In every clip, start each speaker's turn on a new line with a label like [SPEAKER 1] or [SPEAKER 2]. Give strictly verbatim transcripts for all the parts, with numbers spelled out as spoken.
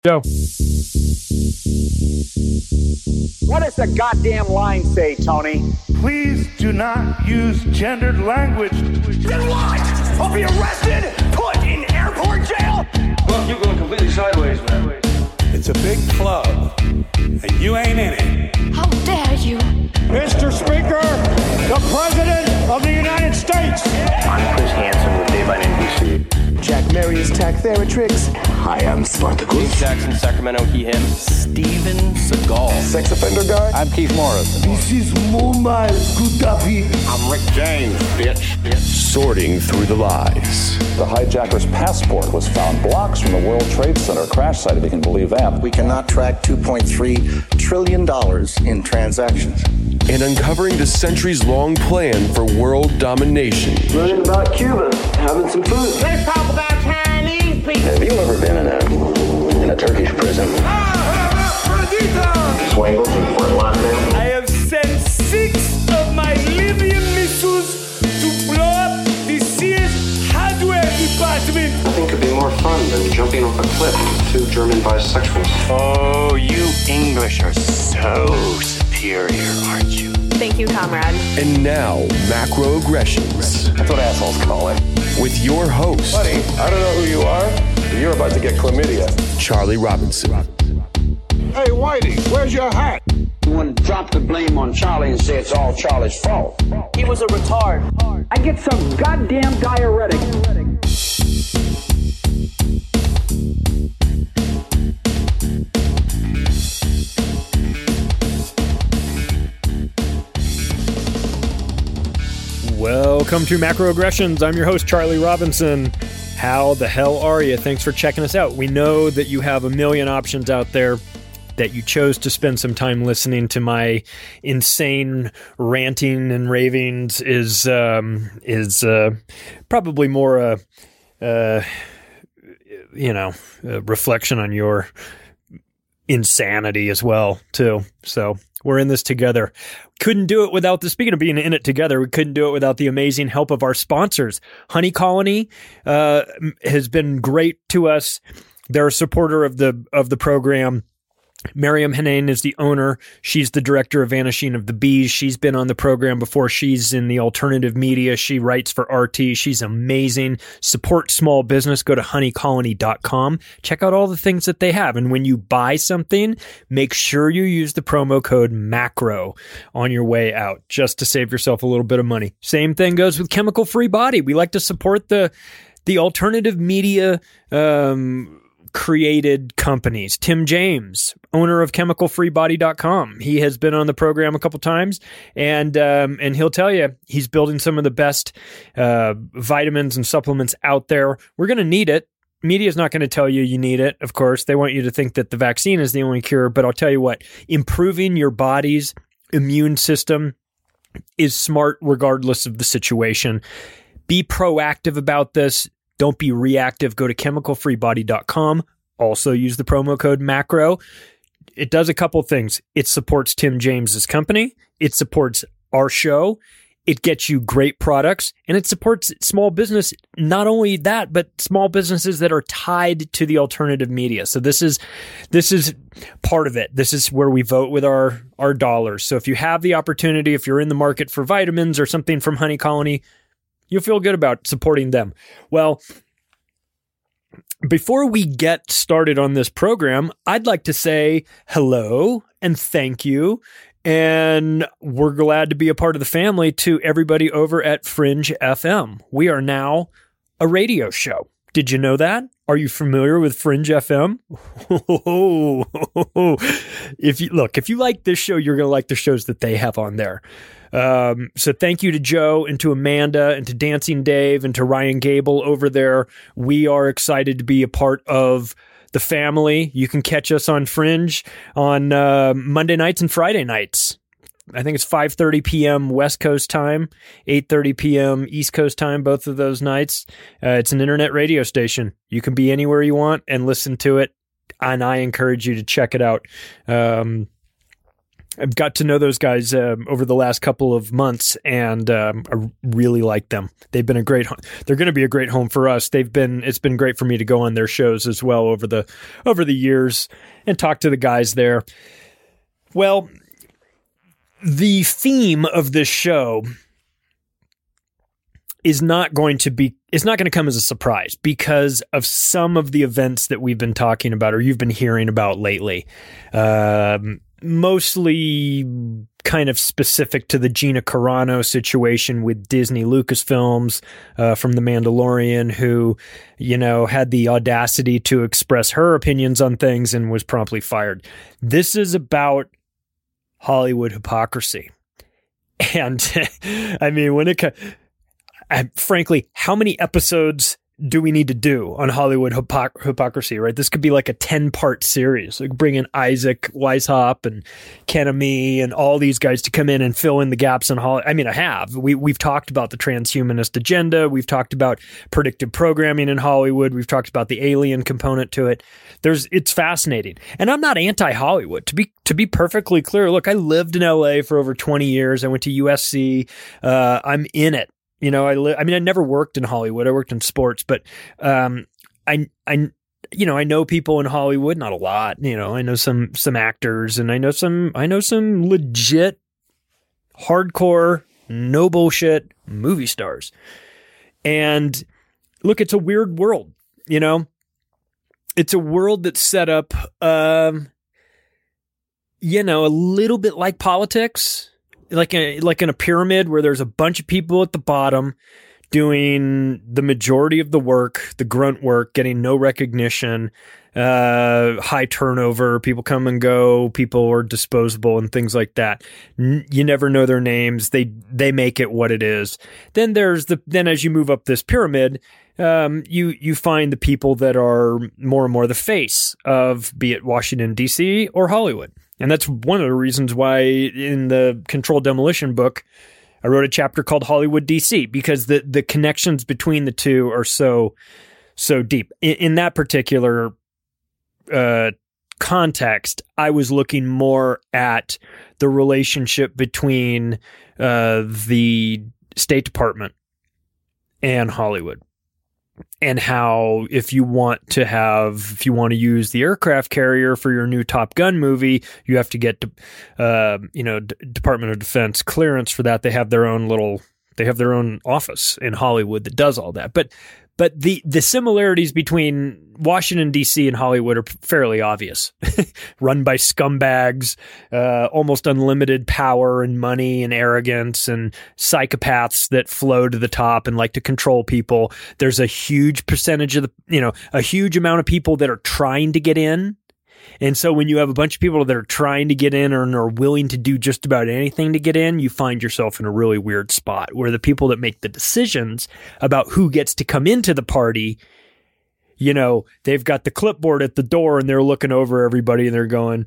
[SPEAKER 1] Go.
[SPEAKER 2] What does the goddamn line say, Tony?
[SPEAKER 3] Please do not use gendered language.
[SPEAKER 2] Then what? I'll be arrested, put in airport jail?
[SPEAKER 4] Look, you're going completely sideways, man.
[SPEAKER 3] It's a big club, and you ain't in it.
[SPEAKER 5] How dare you?
[SPEAKER 6] Mister Speaker, the President of the United States.
[SPEAKER 7] I'm Chris Hansen with Dave on N B C.
[SPEAKER 8] Jack Marius Tack Theratrix.
[SPEAKER 7] Hi, I'm Spartacus.
[SPEAKER 4] Jackson, Sacramento, he, him.
[SPEAKER 7] Steven Seagal.
[SPEAKER 8] Sex offender guy.
[SPEAKER 7] I'm Keith Morris.
[SPEAKER 3] This is Muammar Gaddafi.
[SPEAKER 7] I'm Rick James, bitch. bitch.
[SPEAKER 9] Sorting through the lies.
[SPEAKER 10] The hijacker's passport was found blocks from the World Trade Center crash site, if you can believe that.
[SPEAKER 11] We cannot track two point three trillion dollars in transactions.
[SPEAKER 9] And uncovering the centuries-long plan for world domination.
[SPEAKER 7] Learning about Cuba, having some food.
[SPEAKER 12] Let's talk about Chinese people.
[SPEAKER 7] Have you ever been in a in a Turkish prison? Swangles in Fort Lauderdale.
[SPEAKER 6] I have sent six of my Libyan missiles to blow up the C S hardware department.
[SPEAKER 13] Nothing could be more fun than jumping off a cliff with two German bisexuals.
[SPEAKER 14] Oh, you English are so superior, aren't you?
[SPEAKER 15] Thank you, comrade.
[SPEAKER 9] And now, Macroaggressions.
[SPEAKER 10] That's what assholes call it.
[SPEAKER 9] With your host,
[SPEAKER 10] Buddy, I don't know who you are, but you're about to get chlamydia.
[SPEAKER 9] Charlie Robinson.
[SPEAKER 3] Hey, Whitey, where's your hat?
[SPEAKER 2] You want to drop the blame on Charlie and say it's all Charlie's fault.
[SPEAKER 12] He was a retard.
[SPEAKER 2] I get some goddamn diuretic.
[SPEAKER 1] Welcome to Macroaggressions. I'm your host, Charlie Robinson. How the hell are you? Thanks for checking us out. We know that you have a million options out there, that you chose to spend some time listening to my insane ranting and ravings is um, is uh, probably more a, uh, you know, a reflection on your insanity as well, too. So we're in this together. Couldn't do it without the, speaking of being in it together, we couldn't do it without the amazing help of our sponsors. Honey Colony uh, has been great to us. They're a supporter of the of the program. Miriam Hanane is the owner. She's the director of Vanishing of the Bees. She's been on the program before. She's in the alternative media. She writes for R T. She's amazing. Support small business. Go to honey colony dot com. Check out all the things that they have. And when you buy something, make sure you use the promo code MACRO on your way out, just to save yourself a little bit of money. Same thing goes with Chemical Free Body. We like to support the, the alternative media, um, created companies. Tim James, owner of chemical free body dot com. He has been on the program a couple times, and um, and he'll tell you he's building some of the best uh, vitamins and supplements out there. We're going to need it. Media is not going to tell you you need it, of course. They want you to think that the vaccine is the only cure, but I'll tell you what, improving your body's immune system is smart regardless of the situation. Be proactive about this. Don't be reactive. Go to chemical free body dot com. Also use the promo code MACRO. It does a couple things. It supports Tim James's company. It supports our show. It gets you great products, and it supports small business. Not only that, but small businesses that are tied to the alternative media. So this is this is part of it. This is where we vote with our, our dollars. So if you have the opportunity, if you're in the market for vitamins or something from Honey Colony, you'll feel good about supporting them. Well, before we get started on this program, I'd like to say hello and thank you. And we're glad to be a part of the family to everybody over at Fringe F M. We are now a radio show. Did you know that? Are you familiar with Fringe F M? If you look, if you like this show, you're going to like the shows that they have on there. Um, so thank you to Joe and to Amanda and to Dancing Dave and to Ryan Gable over there. We are excited to be a part of the family. You can catch us on Fringe on uh, Monday nights and Friday nights. I think it's five thirty p.m. West Coast time, eight thirty p.m. East Coast time, both of those nights. Uh, it's an internet radio station. You can be anywhere you want and listen to it, and I encourage you to check it out. Um, I've got to know those guys um, over the last couple of months, and um, I really like them. They've been a great. They're going to be a great home for us. They've been. It's been great for me to go on their shows as well over the over the years and talk to the guys there. Well, the theme of this show is not going to be. It's not going to come as a surprise because of some of the events that we've been talking about or you've been hearing about lately. Um, mostly kind of specific to the Gina Carano situation with Disney Lucasfilms uh, from The Mandalorian, who, you know, had the audacity to express her opinions on things and was promptly fired. This is about Hollywood hypocrisy. And I mean, when it comes, frankly, how many episodes do we need to do on Hollywood hypoc- hypocrisy, right? This could be like a ten-part series. Like bring in Isaac Weishaupt and Ken-Ami and all these guys to come in and fill in the gaps in Hollywood. I mean, I have. We, we've talked about the transhumanist agenda. We've talked about predictive programming in Hollywood. We've talked about the alien component to it. There's, it's fascinating. And I'm not anti-Hollywood. To be to be perfectly clear, look, I lived in L A for over twenty years. I went to U S C. Uh, I'm in it. You know, I li- I mean, I never worked in Hollywood. I worked in sports, but um, I, I, you know, I know people in Hollywood, not a lot. You know, I know some some actors, and I know some, I know some legit, hardcore, no bullshit movie stars. And look, it's a weird world. You know, it's a world that's set up, um, you know, a little bit like politics. Like a, like in a pyramid where there's a bunch of people at the bottom doing the majority of the work, the grunt work, getting no recognition, uh, high turnover, people come and go, people are disposable and things like that. N- you never know their names. They, they make it what it is. Then there's the, then as you move up this pyramid, um, you, you find the people that are more and more the face of, be it Washington, D C or Hollywood. And that's one of the reasons why in the Controlled Demolition book, I wrote a chapter called Hollywood D C, because the, the connections between the two are so, so deep. In, in that particular uh, context, I was looking more at the relationship between uh, the State Department and Hollywood. And how, if you want to have, if you want to use the aircraft carrier for your new Top Gun movie, you have to get, uh, you know, D- Department of Defense clearance for that. They have their own little, they have their own office in Hollywood that does all that. But, but the, the similarities between Washington, D C and Hollywood are fairly obvious. Run by scumbags, uh, almost unlimited power and money and arrogance and psychopaths that flow to the top and like to control people. There's a huge percentage of the, you know, a huge amount of people that are trying to get in. And so when you have a bunch of people that are trying to get in or are willing to do just about anything to get in, you find yourself in a really weird spot where the people that make the decisions about who gets to come into the party, you know, they've got the clipboard at the door and they're looking over everybody and they're going,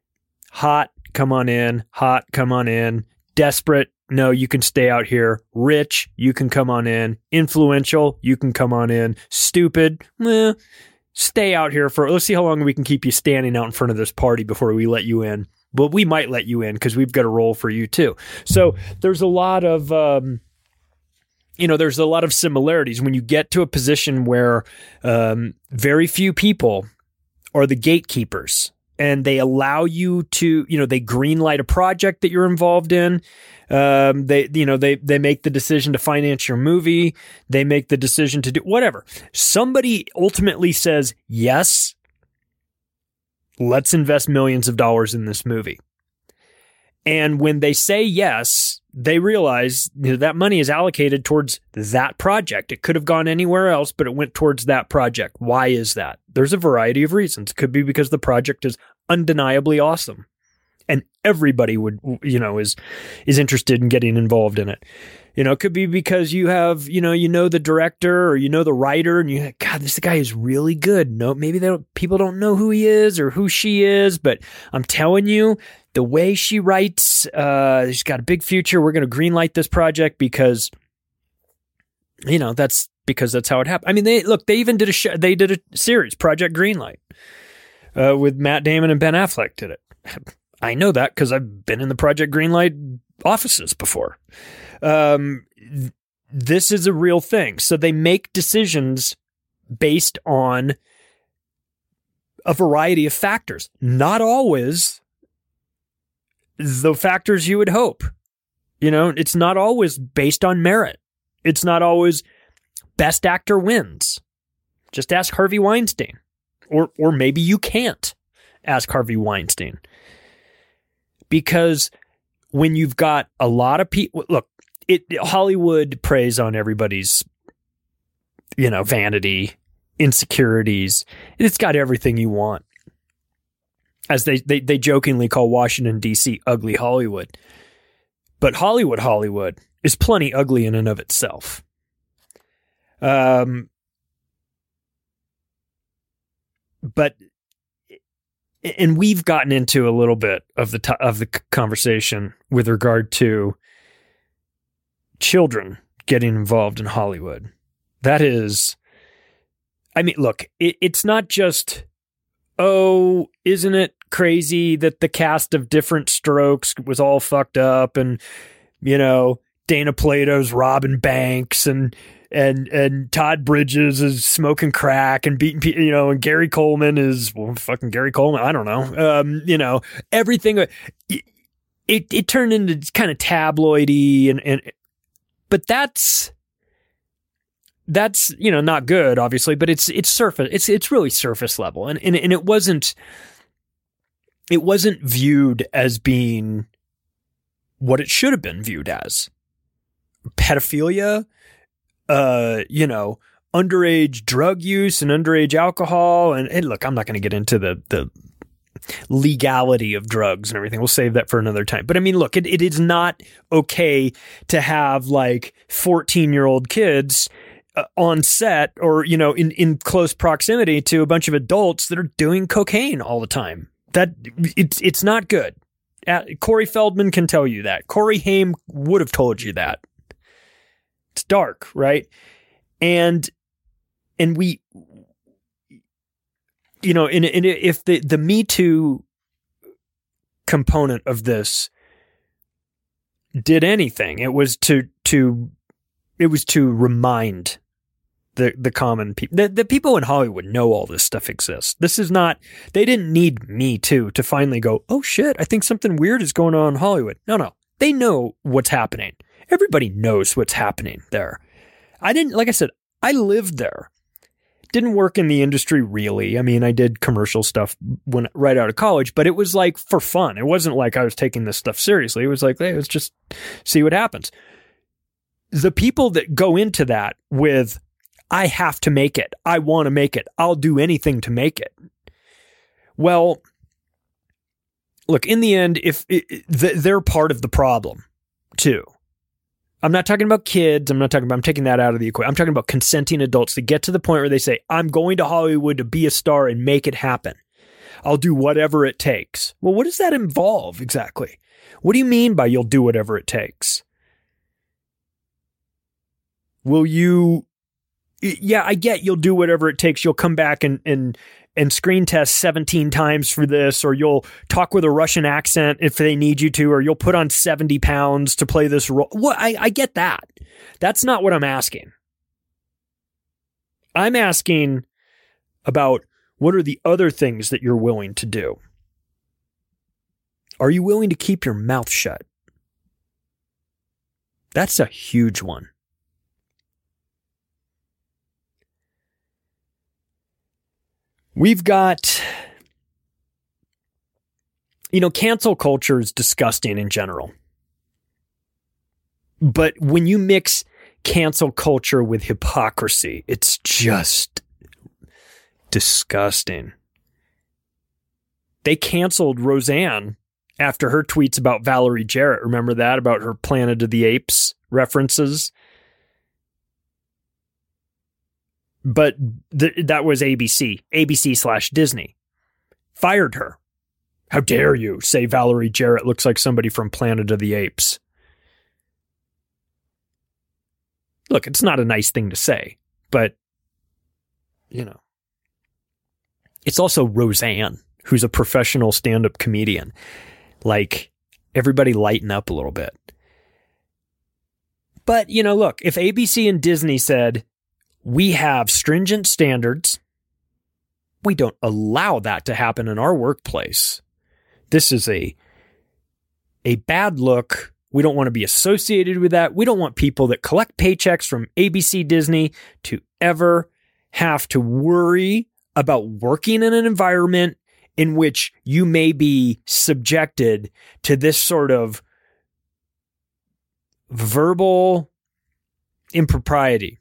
[SPEAKER 1] hot, come on in, hot, come on in, desperate, no, you can stay out here, rich, you can come on in, influential, you can come on in, stupid, eh, stay out here for, let's see how long we can keep you standing out in front of this party before we let you in. But we might let you in because we've got a role for you too. So there's a lot of, um, you know, there's a lot of similarities when you get to a position where um, very few people are the gatekeepers and they allow you to, you know, they green light a project that you're involved in. Um, they, you know, they, they make the decision to finance your movie. They make the decision to do whatever. Somebody ultimately says, yes, let's invest millions of dollars in this movie. And when they say yes, they realize, you know, that money is allocated towards that project. It could have gone anywhere else, but it went towards that project. Why is that? There's a variety of reasons. It could be because the project is undeniably awesome. And everybody would, you know, is is interested in getting involved in it. You know, it could be because you have, you know, you know the director or you know the writer, and you, God, this guy is really good. No, maybe they don't, people don't know who he is or who she is, but I'm telling you, the way she writes, uh, she's got a big future. We're going to greenlight this project because, you know, that's because that's how it happened. I mean, they look, they even did a show, they did a series, Project Greenlight, uh, with Matt Damon and Ben Affleck did it. I know that because I've been in the Project Greenlight offices before. Um, th- this is a real thing. So they make decisions based on a variety of factors, not always the factors you would hope. You know, it's not always based on merit. It's not always best actor wins. Just ask Harvey Weinstein. Or or maybe you can't ask Harvey Weinstein. Because when you've got a lot of people, look, it, Hollywood preys on everybody's, you know, vanity, insecurities. It's got everything you want. As they, they, they jokingly call Washington, D C ugly Hollywood. But Hollywood, Hollywood is plenty ugly in and of itself. Um, but, and we've gotten into a little bit of the, t- of the conversation with regard to children getting involved in Hollywood. That is, I mean, look, it, it's not just, oh, isn't it crazy that the cast of Different Strokes was all fucked up, and, you know, Dana Plato's Robin Banks, and and and Todd Bridges is smoking crack and beating people, you know, and Gary Coleman is, well, fucking Gary Coleman, I don't know. Um, you know, everything, it, it turned into kind of tabloidy, and, and but that's, that's, you know, not good, obviously, but it's, it's surface, it's, it's really surface level. And, and, and it wasn't, it wasn't viewed as being what it should have been viewed as. Pedophilia, uh, you know, underage drug use and underage alcohol. And, and look, I'm not going to get into the, the legality of drugs and everything. We'll save that for another time. But I mean, look, it, it is not okay to have like fourteen year old kids uh, on set, or, you know, in, in close proximity to a bunch of adults that are doing cocaine all the time. That it's, it's not good. Uh, Corey Feldman can tell you that. Corey Haim would have told you that. It's dark, right? And, and we, you know, and, and if the, the Me Too component of this did anything, it was to, to, it was to remind the, the common people, the, the people in Hollywood know all this stuff exists. This is not, they didn't need Me Too to finally go, oh shit, I think something weird is going on in Hollywood. No, no, they know what's happening. Everybody knows what's happening there. I didn't, like I said, I lived there. Didn't work in the industry really. I mean, I did commercial stuff when right out of college, but it was like for fun. It wasn't like I was taking this stuff seriously. It was like, hey, let's just see what happens. The people that go into that with, I have to make it, I want to make it, I'll do anything to make it. Well, look, in the end, if it, they're part of the problem too. I'm not talking about kids. I'm not talking about, I'm taking that out of the equation. I'm talking about consenting adults to get to the point where they say, I'm going to Hollywood to be a star and make it happen. I'll do whatever it takes. Well, what does that involve exactly? What do you mean by you'll do whatever it takes? Will you, yeah, I get you'll do whatever it takes. You'll come back and, and, and screen test seventeen times for this, or you'll talk with a Russian accent if they need you to, or you'll put on seventy pounds to play this role. What? I, I get that. That's not what I'm asking. I'm asking about what are the other things that you're willing to do? Are you willing to keep your mouth shut? That's a huge one. We've got, you know, cancel culture is disgusting in general. But when you mix cancel culture with hypocrisy, it's just disgusting. They canceled Roseanne after her tweets about Valerie Jarrett. Remember that? About her Planet of the Apes references? But th- that was A B C, A B C slash Disney. Fired her. How dare you say Valerie Jarrett looks like somebody from Planet of the Apes? Look, it's not a nice thing to say, but, you know. It's also Roseanne, who's a professional stand-up comedian. Like, everybody lighten up a little bit. But, you know, look, if A B C and Disney said, we have stringent standards, we don't allow that to happen in our workplace. This is a, a bad look. We don't want to be associated with that. We don't want people that collect paychecks from A B C, Disney to ever have to worry about working in an environment in which you may be subjected to this sort of verbal impropriety.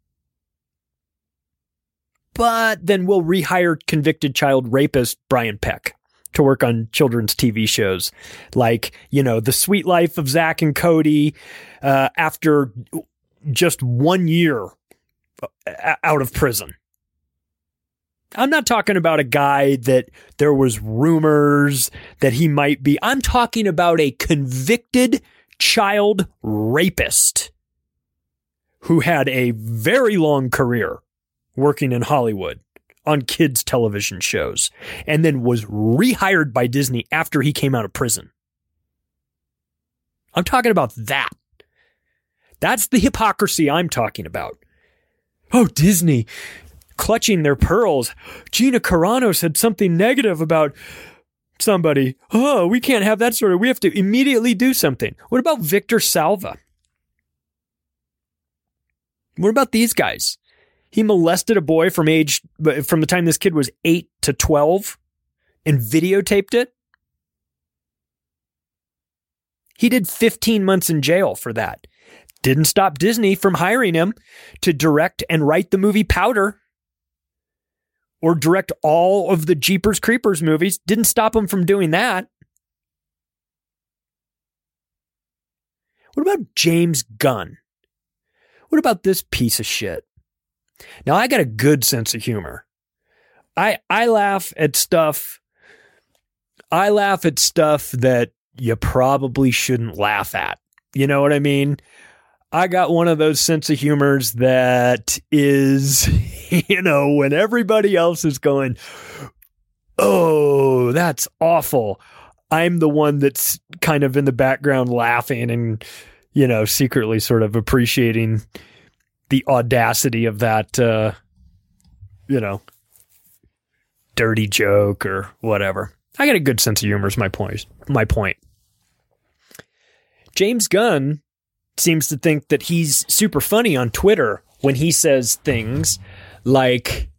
[SPEAKER 1] But then we'll rehire convicted child rapist Brian Peck to work on children's T V shows like, you know, The Sweet Life of Zach and Cody uh, after just one year out of prison. I'm not talking about a guy that there was rumors that he might be. I'm talking about a convicted child rapist who had a very long career working in Hollywood on kids' television shows and then was rehired by Disney after he came out of prison. I'm talking about that. That's the hypocrisy I'm talking about. Oh, Disney clutching their pearls. Gina Carano said something negative about somebody. Oh, we can't have that sort of, we have to immediately do something. What about Victor Salva? What about these guys? He molested a boy from age, from the time this kid was eight to twelve and videotaped it. He did fifteen months in jail for that. Didn't stop Disney from hiring him to direct and write the movie Powder or direct all of the Jeepers Creepers movies. Didn't stop him from doing that. What about James Gunn? What about this piece of shit? Now, I got a good sense of humor. I I laugh at stuff. I laugh at stuff that you probably shouldn't laugh at. You know what I mean? I got one of those sense of humors that is, you know, when everybody else is going, oh, that's awful. I'm the one that's kind of in the background laughing and, you know, secretly sort of appreciating the audacity of that, uh, you know, dirty joke or whatever. I got a good sense of humor is my point. My point. James Gunn seems to think that he's super funny on Twitter when he says things like,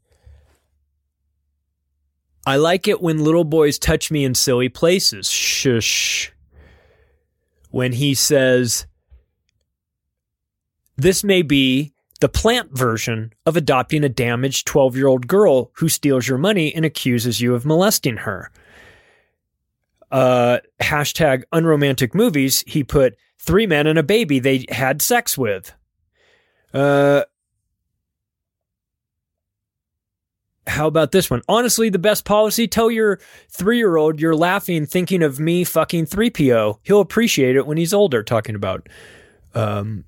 [SPEAKER 1] I like it when little boys touch me in silly places. Shush. When he says, this may be the plant version of adopting a damaged twelve-year-old girl who steals your money and accuses you of molesting her. Uh, hashtag unromantic movies. He put three men and a baby they had sex with. Uh, how about this one? Honestly, the best policy, tell your three-year-old you're laughing thinking of me fucking three P O. He'll appreciate it when he's older. Talking about um,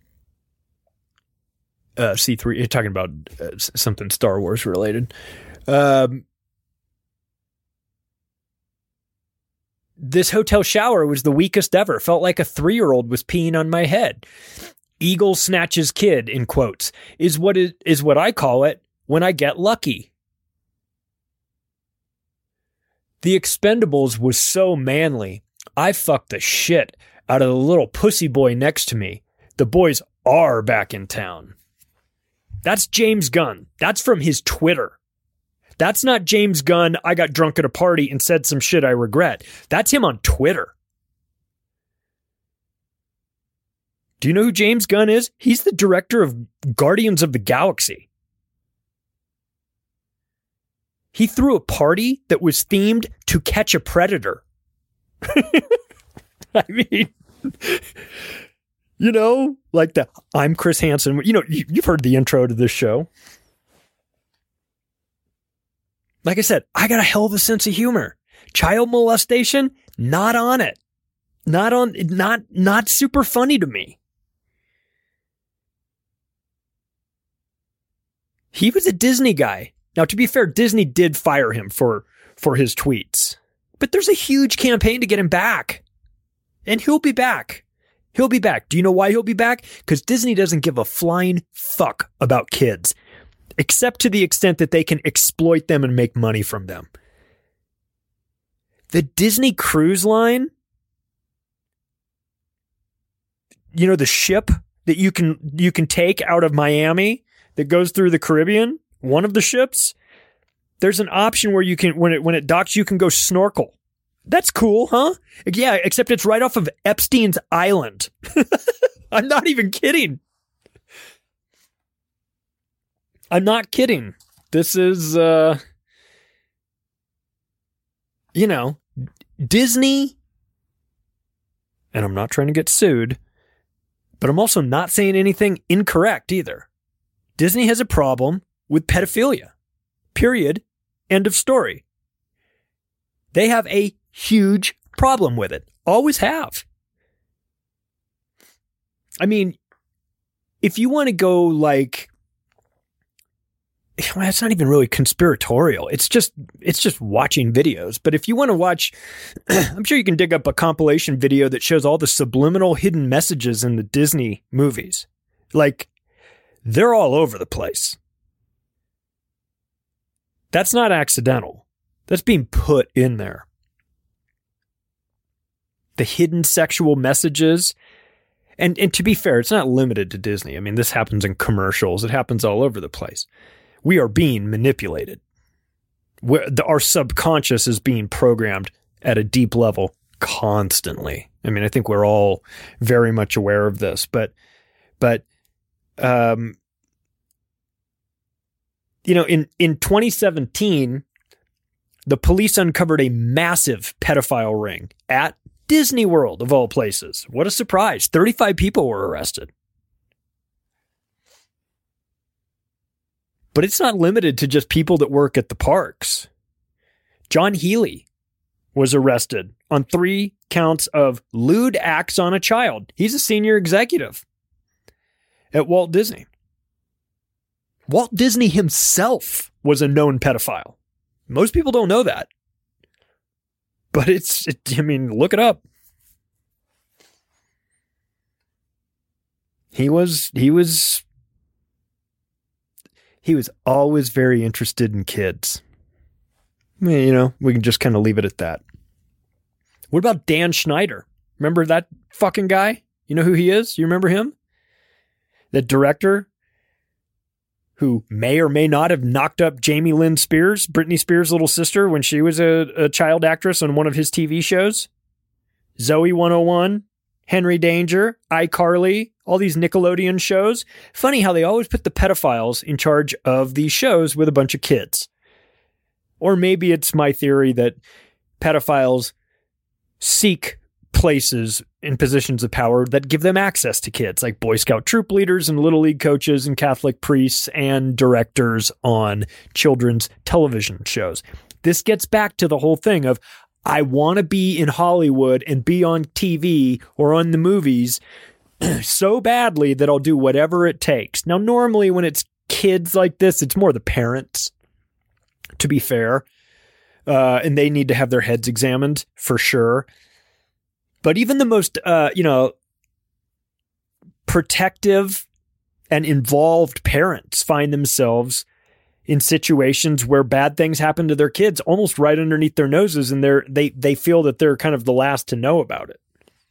[SPEAKER 1] uh, C three, talking about uh, something Star Wars related. Um, This hotel shower was the weakest ever. Felt like a three-year-old was peeing on my head. Eagle snatches kid, in quotes, is what it is what I call it when I get lucky. The Expendables was so manly. I fucked the shit out of the little pussy boy next to me. The boys are back in town. That's James Gunn. That's from his Twitter. That's not James Gunn, I got drunk at a party and said some shit I regret. That's him on Twitter. Do you know who James Gunn is? He's the director of Guardians of the Galaxy. He threw a party that was themed to Catch a Predator. I mean, you know, like the I'm Chris Hansen. You know, you've heard the intro to this show. Like I said, I got a hell of a sense of humor. Child molestation, not on it. Not on, not, not super funny to me. He was a Disney guy. Now, to be fair, Disney did fire him for, for his tweets. But there's a huge campaign to get him back. And he'll be back. He'll be back. Do you know why he'll be back? Because Disney doesn't give a flying fuck about kids, except to the extent that they can exploit them and make money from them. The Disney Cruise Line, you know, the ship that you can you can take out of Miami that goes through the Caribbean, one of the ships, there's an option where you can, when it when it docks, you can go snorkel. That's cool, huh? Yeah, except it's right off of Epstein's Island. I'm not even kidding. I'm not kidding. This is, uh, you know, Disney, and I'm not trying to get sued, but I'm also not saying anything incorrect either. Disney has a problem with pedophilia. Period. End of story. They have a huge problem with it. Always have. I mean, if you want to go like, well, it's not even really conspiratorial. It's just, it's just watching videos. But if you want to watch, I'm sure you can dig up a compilation video that shows all the subliminal hidden messages in the Disney movies. Like, they're all over the place. That's not accidental. That's being put in there. The hidden sexual messages. And, and to be fair, it's not limited to Disney. I mean, this happens in commercials. It happens all over the place. We are being manipulated. We're, the, our subconscious is being programmed at a deep level constantly. I mean, I think we're all very much aware of this, but, but, um, you know, in, in twenty seventeen, the police uncovered a massive pedophile ring at Disney World, of all places. What a surprise. thirty-five people were arrested. But it's not limited to just people that work at the parks. John Healy was arrested on three counts of lewd acts on a child. He's a senior executive at Walt Disney. Walt Disney himself was a known pedophile. Most people don't know that. But it's, it, I mean, look it up. He was, he was, he was always very interested in kids. I mean, you know, we can just kind of leave it at that. What about Dan Schneider? Remember that fucking guy? You know who he is? You remember him? The director who may or may not have knocked up Jamie Lynn Spears, Britney Spears' little sister, when she was a, a child actress on one of his T V shows. Zoe one oh one, Henry Danger, iCarly, all these Nickelodeon shows. Funny how they always put the pedophiles in charge of these shows with a bunch of kids. Or maybe it's my theory that pedophiles seek places in positions of power that give them access to kids, like Boy Scout troop leaders and Little League coaches and Catholic priests and directors on children's television shows. This gets back to the whole thing of, I want to be in Hollywood and be on T V or on the movies so badly that I'll do whatever it takes. Now, normally when it's kids like this, it's more the parents, to be fair, uh, and they need to have their heads examined for sure. But even the most, uh, you know, protective and involved parents find themselves in situations where bad things happen to their kids almost right underneath their noses, and they're, they they feel that they're kind of the last to know about it.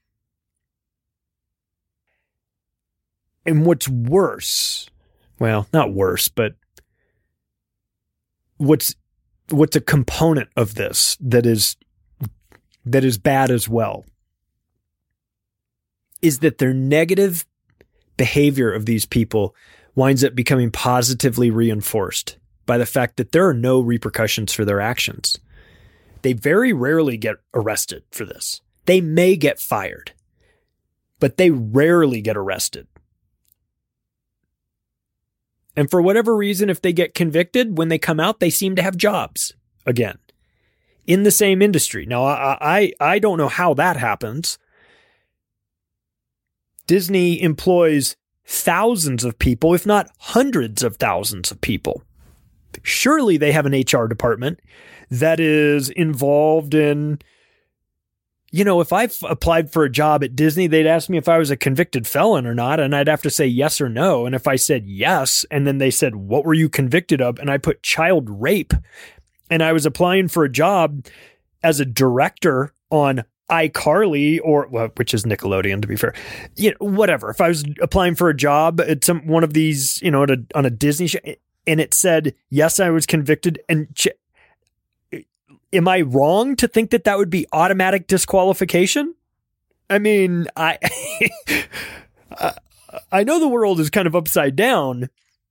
[SPEAKER 1] And what's worse, well, not worse, but what's what's a component of this that is that is bad as well, is that their negative behavior of these people winds up becoming positively reinforced by the fact that there are no repercussions for their actions. They very rarely get arrested for this. They may get fired, but they rarely get arrested. And for whatever reason, if they get convicted, when they come out, they seem to have jobs again in the same industry. Now, I, I, I don't know how that happens. Disney employs thousands of people, if not hundreds of thousands of people. Surely they have an H R department. that is involved in, you know, if I f- applied for a job at Disney, they'd ask me if I was a convicted felon or not, and I'd have to say yes or no. And if I said yes, and then they said, what were you convicted of? And I put child rape, and I was applying for a job as a director on iCarly, or well, which is Nickelodeon, to be fair, you know, whatever. If I was applying for a job at some one of these, you know, at a, on a Disney show, and it said, yes, I was convicted, and ch- am I wrong to think that that would be automatic disqualification? I mean, I I know the world is kind of upside down,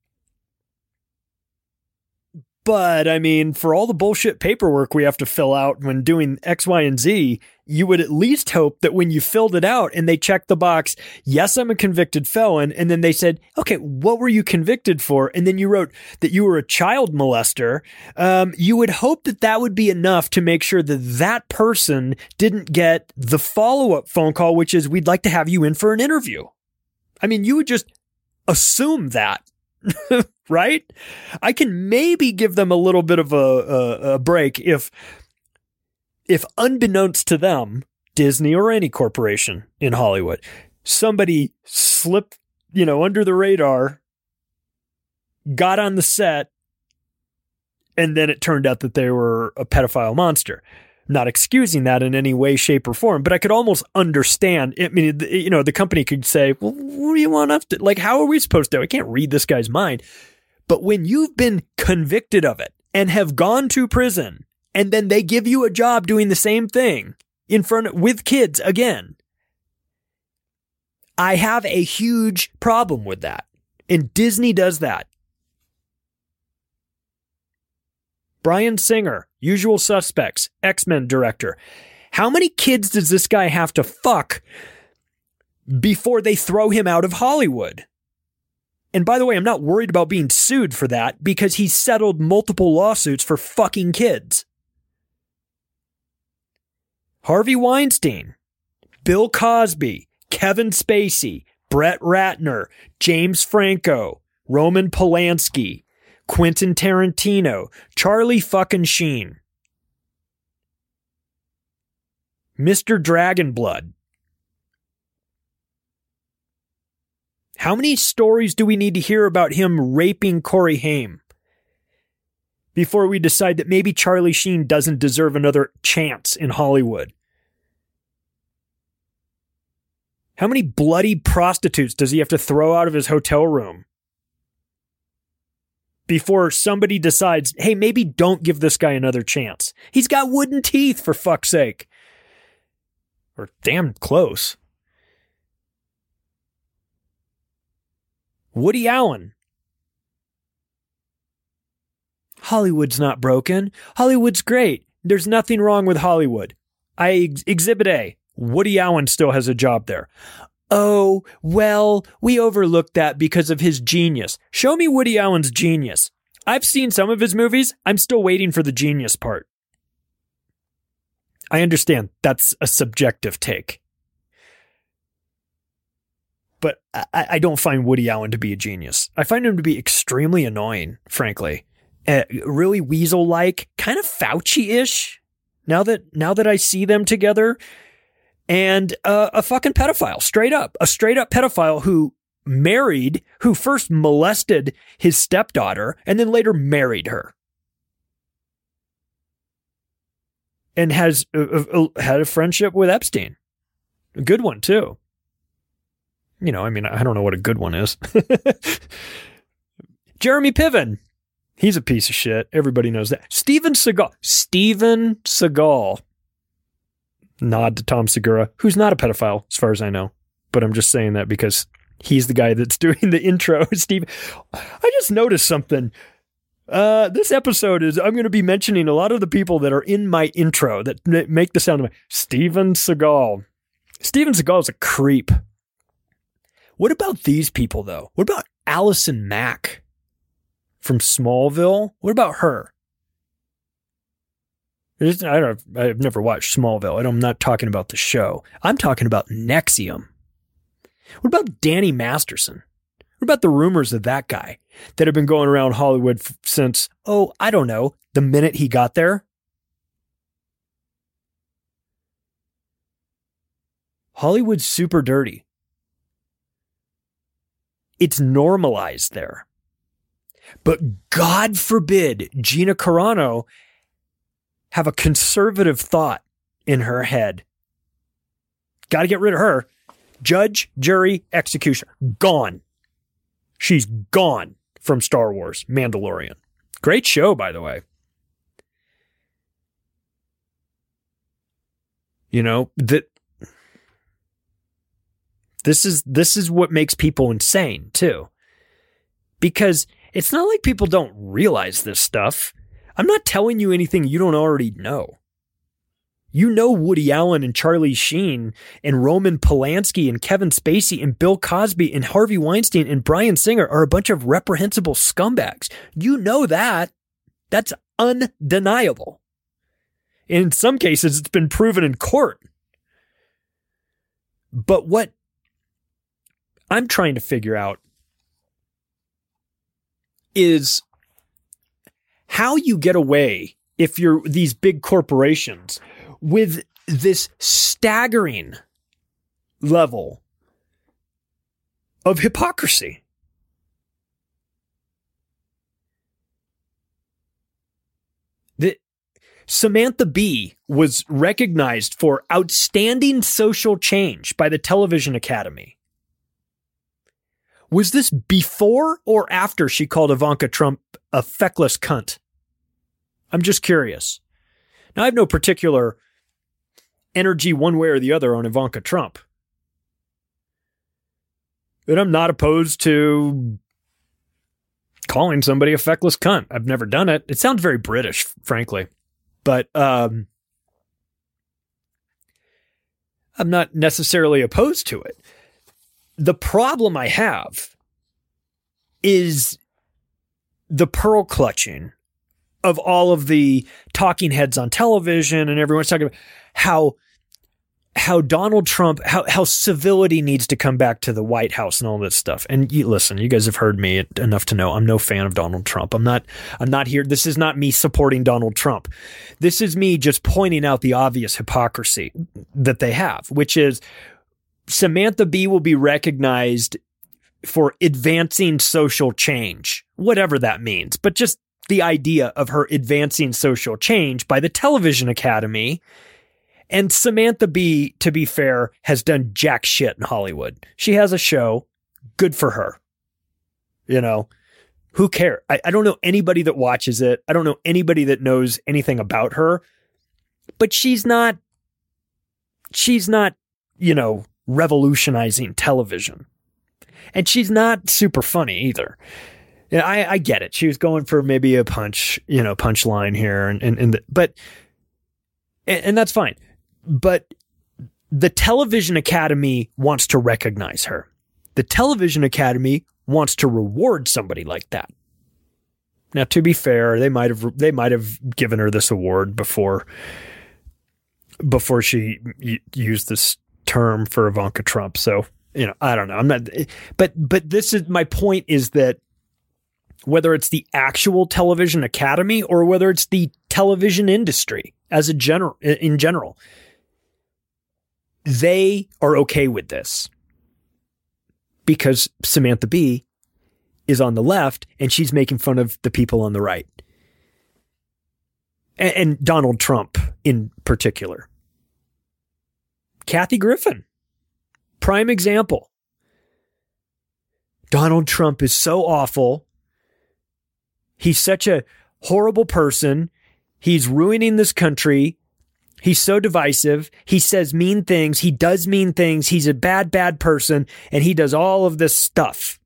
[SPEAKER 1] but I mean, for all the bullshit paperwork we have to fill out when doing X, Y, and Z, you would at least hope that when you filled it out and they checked the box, yes, I'm a convicted felon, and then they said, okay, what were you convicted for? And then you wrote that you were a child molester. Um, you would hope that that would be enough to make sure that that person didn't get the follow-up phone call, which is, we'd like to have you in for an interview. I mean, you would just assume that. Right? I can maybe give them a little bit of a, a, a break if, if unbeknownst to them, Disney or any corporation in Hollywood, somebody slipped, you know, under the radar, got on the set, and then it turned out that they were a pedophile monster. Not excusing that in any way, shape, or form, but I could almost understand. I mean, you know, the company could say, well, what do you want us to, like, how are we supposed to? I can't read this guy's mind. But when you've been convicted of it and have gone to prison, and then they give you a job doing the same thing in front of, with kids again, I have a huge problem with that. And Disney does that. Bryan Singer, Usual Suspects, X-Men director. How many kids does this guy have to fuck before they throw him out of Hollywood? And by the way, I'm not worried about being sued for that because he's settled multiple lawsuits for fucking kids. Harvey Weinstein, Bill Cosby, Kevin Spacey, Brett Ratner, James Franco, Roman Polanski, Quentin Tarantino, Charlie fucking Sheen, Mister Dragonblood. How many stories do we need to hear about him raping Corey Haim before we decide that maybe Charlie Sheen doesn't deserve another chance in Hollywood? How many bloody prostitutes does he have to throw out of his hotel room before somebody decides, hey, maybe don't give this guy another chance? He's got wooden teeth, for fuck's sake. Or damn close. Woody Allen. Hollywood's not broken. Hollywood's great. There's nothing wrong with Hollywood. I ex- Exhibit A. Woody Allen still has a job there. Oh, well, we overlooked that because of his genius. Show me Woody Allen's genius. I've seen some of his movies. I'm still waiting for the genius part. I understand that's a subjective take. But I, I don't find Woody Allen to be a genius. I find him to be extremely annoying, frankly. Uh, really weasel-like, kind of Fauci-ish, now that, now that I see them together. And uh, a fucking pedophile, straight up. A straight up pedophile who married, who first molested his stepdaughter and then later married her. And has uh, uh, had a friendship with Epstein. A good one, too. You know, I mean, I don't know what a good one is. Jeremy Piven. He's a piece of shit. Everybody knows that. Steven Seagal. Steven Seagal. Nod to Tom Segura, who's not a pedophile, as far as I know. But I'm just saying that because he's the guy that's doing the intro. Steve, I just noticed something. Uh, this episode is, I'm going to be mentioning a lot of the people that are in my intro that make the sound of my Steven Seagal. Steven Seagal is a creep. What about these people, though? What about Allison Mack from Smallville? What about her? I don't, I've never watched Smallville. I'm not talking about the show. I'm talking about N X I V M. What about Danny Masterson? What about the rumors of that guy that have been going around Hollywood f- since, oh, I don't know, the minute he got there? Hollywood's super dirty. It's normalized there. But God forbid Gina Carano have a conservative thought in her head. Got to get rid of her. Judge, jury, executioner. Gone. She's gone from Star Wars, Mandalorian. Great show, by the way. You know, that this is this is what makes people insane, too. Because it's not like people don't realize this stuff. I'm not telling you anything you don't already know. You know Woody Allen and Charlie Sheen and Roman Polanski and Kevin Spacey and Bill Cosby and Harvey Weinstein and Bryan Singer are a bunch of reprehensible scumbags. You know that. That's undeniable. In some cases, it's been proven in court. But what I'm trying to figure out is how you get away, if you're these big corporations, with this staggering level of hypocrisy. The Samantha Bee was recognized for outstanding social change by the Television Academy. Was this before or after she called Ivanka Trump a feckless cunt? I'm just curious. Now, I have no particular energy one way or the other on Ivanka Trump. But I'm not opposed to calling somebody a feckless cunt. I've never done it. It sounds very British, frankly. But um, I'm not necessarily opposed to it. The problem I have is the pearl clutching of all of the talking heads on television, and everyone's talking about how how Donald Trump, how, how civility needs to come back to the White House and all this stuff. And you listen, you guys have heard me enough to know I'm no fan of Donald Trump. I'm not, I'm not here. This is not me supporting Donald Trump. This is me just pointing out the obvious hypocrisy that they have, which is Samantha Bee will be recognized for advancing social change, whatever that means, but just the idea of her advancing social change by the Television Academy. And Samantha Bee, to be fair, has done jack shit in Hollywood. She has a show. Good for her. You know, who cares? I, I don't know anybody that watches it. I don't know anybody that knows anything about her. But she's not, she's not, you know, revolutionizing television. And she's not super funny either. Yeah, I, I get it. She was going for maybe a punch, you know, punchline here, and and, and the, but and, and that's fine. But the Television Academy wants to recognize her. The Television Academy wants to reward somebody like that. Now, to be fair, they might have they might have given her this award before before she y- used this term for Ivanka Trump. So, you know, I don't know. I'm not, but but this is my point, is that whether it's the actual Television Academy or whether it's the television industry as a general, in general, they are okay with this because Samantha Bee is on the left and she's making fun of the people on the right, and, and Donald Trump in particular. Kathy Griffin, prime example. Donald Trump is so awful. He's such a horrible person. He's ruining this country. He's so divisive. He says mean things. He does mean things. He's a bad, bad person. And he does all of this stuff.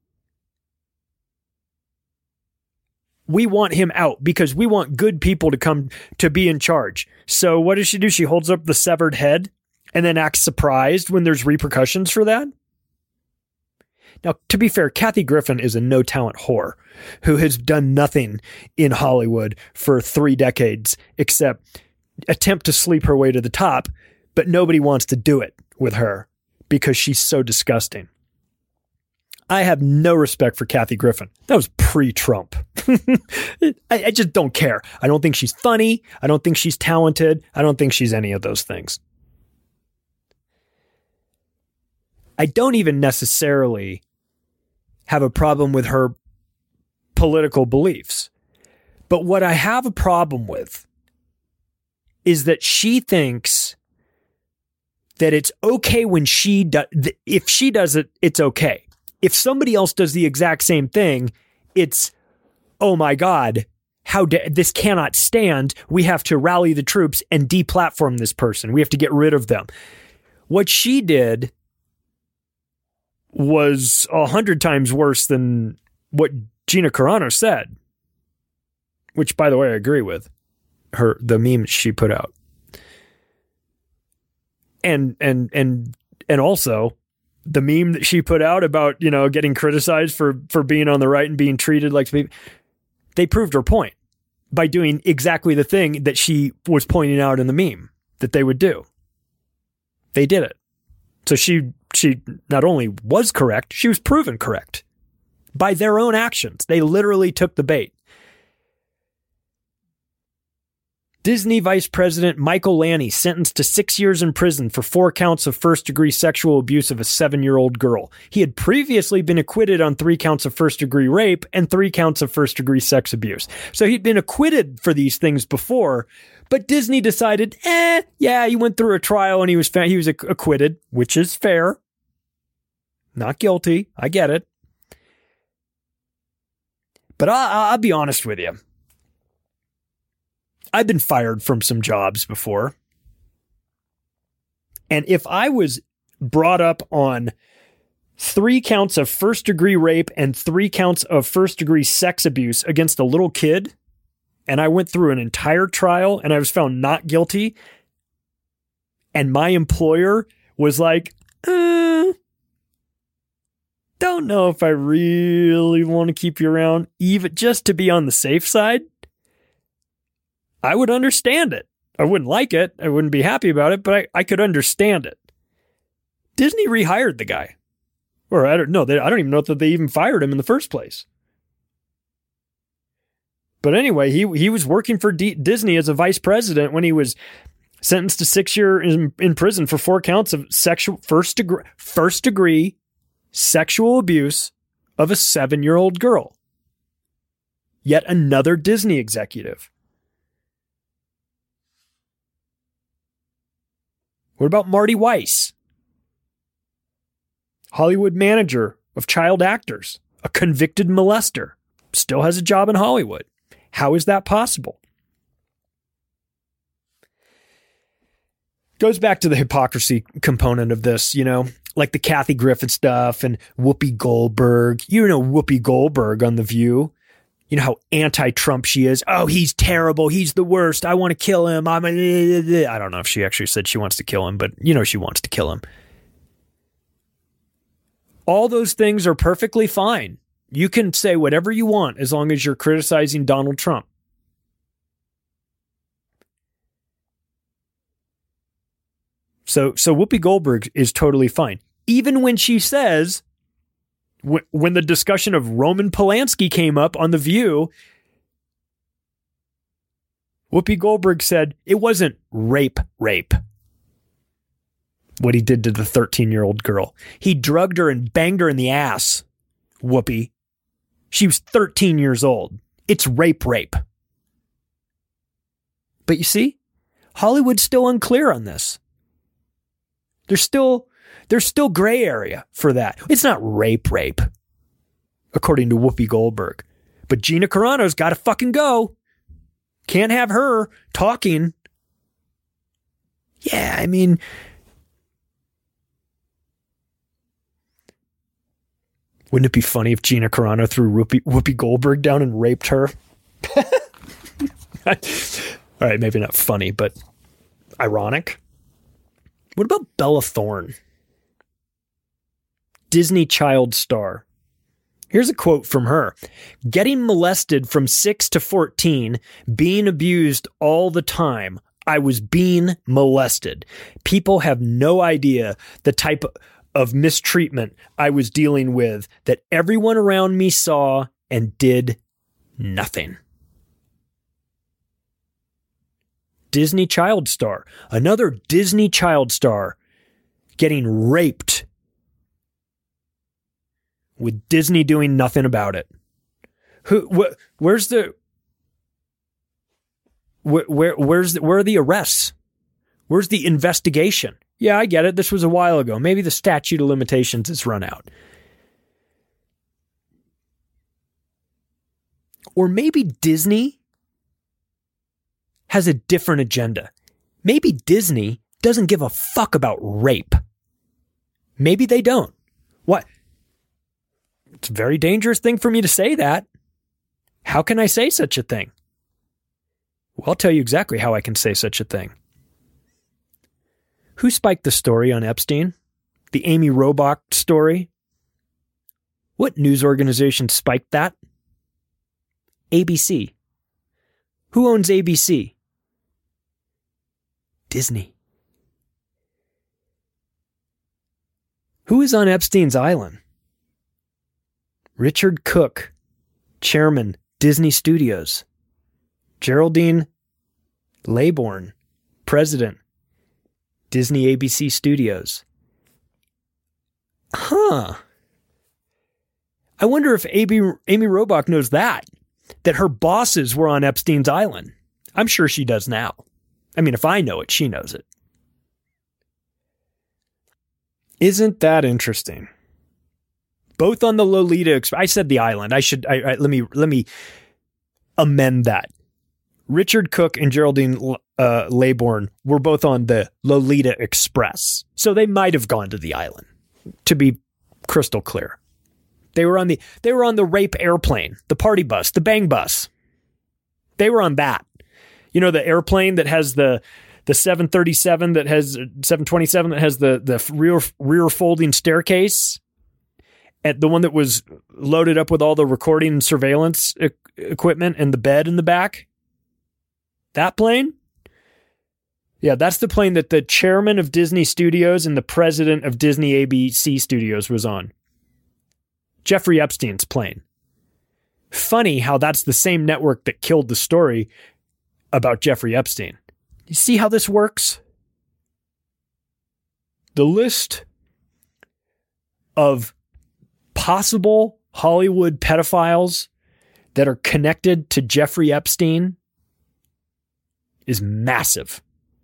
[SPEAKER 1] We want him out because we want good people to come to be in charge. So what does she do? She holds up the severed head and then acts surprised when there's repercussions for that. Now, to be fair, Kathy Griffin is a no-talent whore who has done nothing in Hollywood for three decades except attempt to sleep her way to the top, but nobody wants to do it with her because she's so disgusting. I have no respect for Kathy Griffin. That was pre-Trump. I, I just don't care. I don't think she's funny. I don't think she's talented. I don't think she's any of those things. I don't even necessarily have a problem with her political beliefs. But what I have a problem with is that she thinks that it's okay when she does, if she does it, it's okay. If somebody else does the exact same thing, it's, oh my God, how de- this cannot stand. We have to rally the troops and deplatform this person. We have to get rid of them. What she did was a hundred times worse than what Gina Carano said, which, by the way, I agree with her, the meme she put out. And, and, and, and also the meme that she put out about, you know, getting criticized for, for being on the right and being treated like, they proved her point by doing exactly the thing that she was pointing out in the meme that they would do. They did it. So she, she not only was correct, she was proven correct by their own actions. They literally took the bait. Disney Vice President Michael Lanny sentenced to six years in prison for four counts of first-degree sexual abuse of a seven-year-old girl. He had previously been acquitted on three counts of first-degree rape and three counts of first-degree sex abuse. So he'd been acquitted for these things before, but Disney decided, eh, yeah, he went through a trial and he was fa- he was acquitted, which is fair. Not guilty. I get it. But I'll, I'll be honest with you. I've been fired from some jobs before. And if I was brought up on three counts of first degree rape and three counts of first degree sex abuse against a little kid, and I went through an entire trial and I was found not guilty, and my employer was like, uh, don't know if I really want to keep you around, even just to be on the safe side, I would understand it. I wouldn't like it. I wouldn't be happy about it, but I, I could understand it. Disney rehired the guy. Or I don't know. They, I don't even know that they even fired him in the first place. But anyway, he he was working for D- Disney as a vice president when he was sentenced to six years in, in prison for four counts of sexual first degree, first degree sexual abuse of a seven-year-old girl. Yet another Disney executive. What about Marty Weiss? Hollywood manager of child actors, a convicted molester, still has a job in Hollywood. How is that possible? Goes back to the hypocrisy component of this, you know, like the Kathy Griffin stuff and Whoopi Goldberg. You know Whoopi Goldberg on The View. You know how anti-Trump she is. Oh, he's terrible. He's the worst. I want to kill him. I'm a... I don't know if she actually said she wants to kill him, but you know she wants to kill him. All those things are perfectly fine. You can say whatever you want as long as you're criticizing Donald Trump. So, so Whoopi Goldberg is totally fine. Even when she says... When the discussion of Roman Polanski came up on The View, Whoopi Goldberg said it wasn't rape, rape. What he did to the thirteen-year-old girl. He drugged her and banged her in the ass, Whoopi. She was thirteen years old. It's rape, rape. But you see, Hollywood's still unclear on this. There's still... There's still gray area for that. It's not rape, rape, according to Whoopi Goldberg. But Gina Carano's got to fucking go. Can't have her talking. Yeah, I mean... Wouldn't it be funny if Gina Carano threw Whoopi, Whoopi Goldberg down and raped her? All right, maybe not funny, but ironic. What about Bella Thorne? Disney child star. Here's a quote from her. Getting molested from six to fourteen, being abused all the time. I was being molested. People have no idea the type of mistreatment I was dealing with that everyone around me saw and did nothing. Disney child star. Another Disney child star getting raped with Disney doing nothing about it. Who? Wh- where's the? Where? Where? Where's the, where are the arrests? Where's the investigation? Yeah, I get it. This was a while ago. Maybe the statute of limitations has run out. Or maybe Disney has a different agenda. Maybe Disney doesn't give a fuck about rape. Maybe they don't. What? It's a very dangerous thing for me to say that. How can I say such a thing? Well, I'll tell you exactly how I can say such a thing. Who spiked the story on Epstein? The Amy Robach story? What news organization spiked that? A B C. Who owns A B C? Disney. Who is on Epstein's island? Richard Cook, chairman, Disney Studios. Geraldine Laybourne, president, Disney A B C Studios. Huh. I wonder if Amy, Amy Robach knows that. That her bosses were on Epstein's island. I'm sure she does now. I mean, if I know it, she knows it. Isn't that interesting? Both on the Lolita Express. I said the island. I should. I, I, let me. Let me amend that. Richard Cook and Geraldine uh, Laybourne were both on the Lolita Express, so they might have gone to the island. To be crystal clear. They were on the they were on the rape airplane, the party bus, the bang bus. They were on that. You know, the airplane that has the the seven thirty-seven that has seven twenty-seven that has the the rear rear folding staircase, and the one that was loaded up with all the recording and surveillance e- equipment and the bed in the back. That plane? Yeah, that's the plane that the chairman of Disney Studios and the president of Disney A B C Studios was on. Jeffrey Epstein's plane. Funny how that's the same network that killed the story about Jeffrey Epstein. You see how this works? The list of possible Hollywood pedophiles that are connected to Jeffrey Epstein is massive.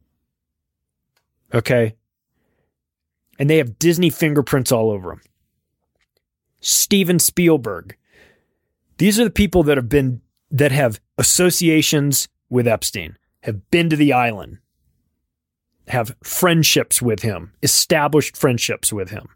[SPEAKER 1] Okay? And they have Disney fingerprints all over them. Steven Spielberg. These are the people that have been that have associations with Epstein, have been to the island, have friendships with him, established friendships with him.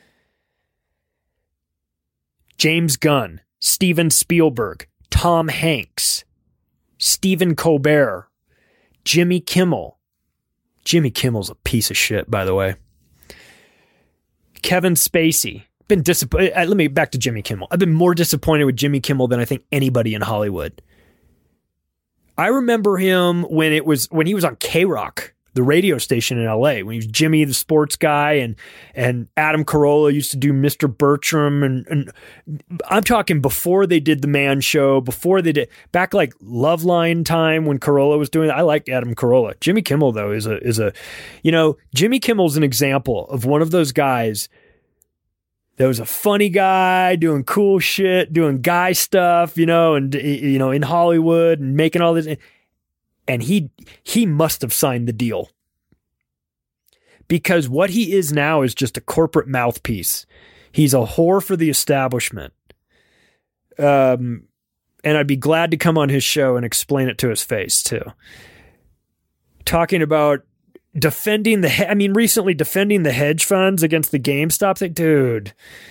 [SPEAKER 1] James Gunn, Steven Spielberg, Tom Hanks, Stephen Colbert, Jimmy Kimmel. Jimmy Kimmel's a piece of shit, by the way. Kevin Spacey. Been disappointed. Let me back to Jimmy Kimmel. I've been more disappointed with Jimmy Kimmel than I think anybody in Hollywood. I remember him when it was when he was on K-Rock, the radio station in L A, when he was Jimmy the sports guy, and and Adam Carolla used to do Mister Bertram, and, and I'm talking before they did the Man Show, before they did back like Loveline time when Carolla was doing it. I like Adam Carolla. Jimmy Kimmel though is a is a you know Jimmy Kimmel's an example of one of those guys. There was a funny guy doing cool shit, doing guy stuff, you know, and, you know, in Hollywood and making all this. And he, he must have signed the deal, because what he is now is just a corporate mouthpiece. He's a whore for the establishment. Um, and I'd be glad to come on his show and explain it to his face too. Talking about defending the, he- I mean, recently defending the hedge funds against the GameStop thing. Dude,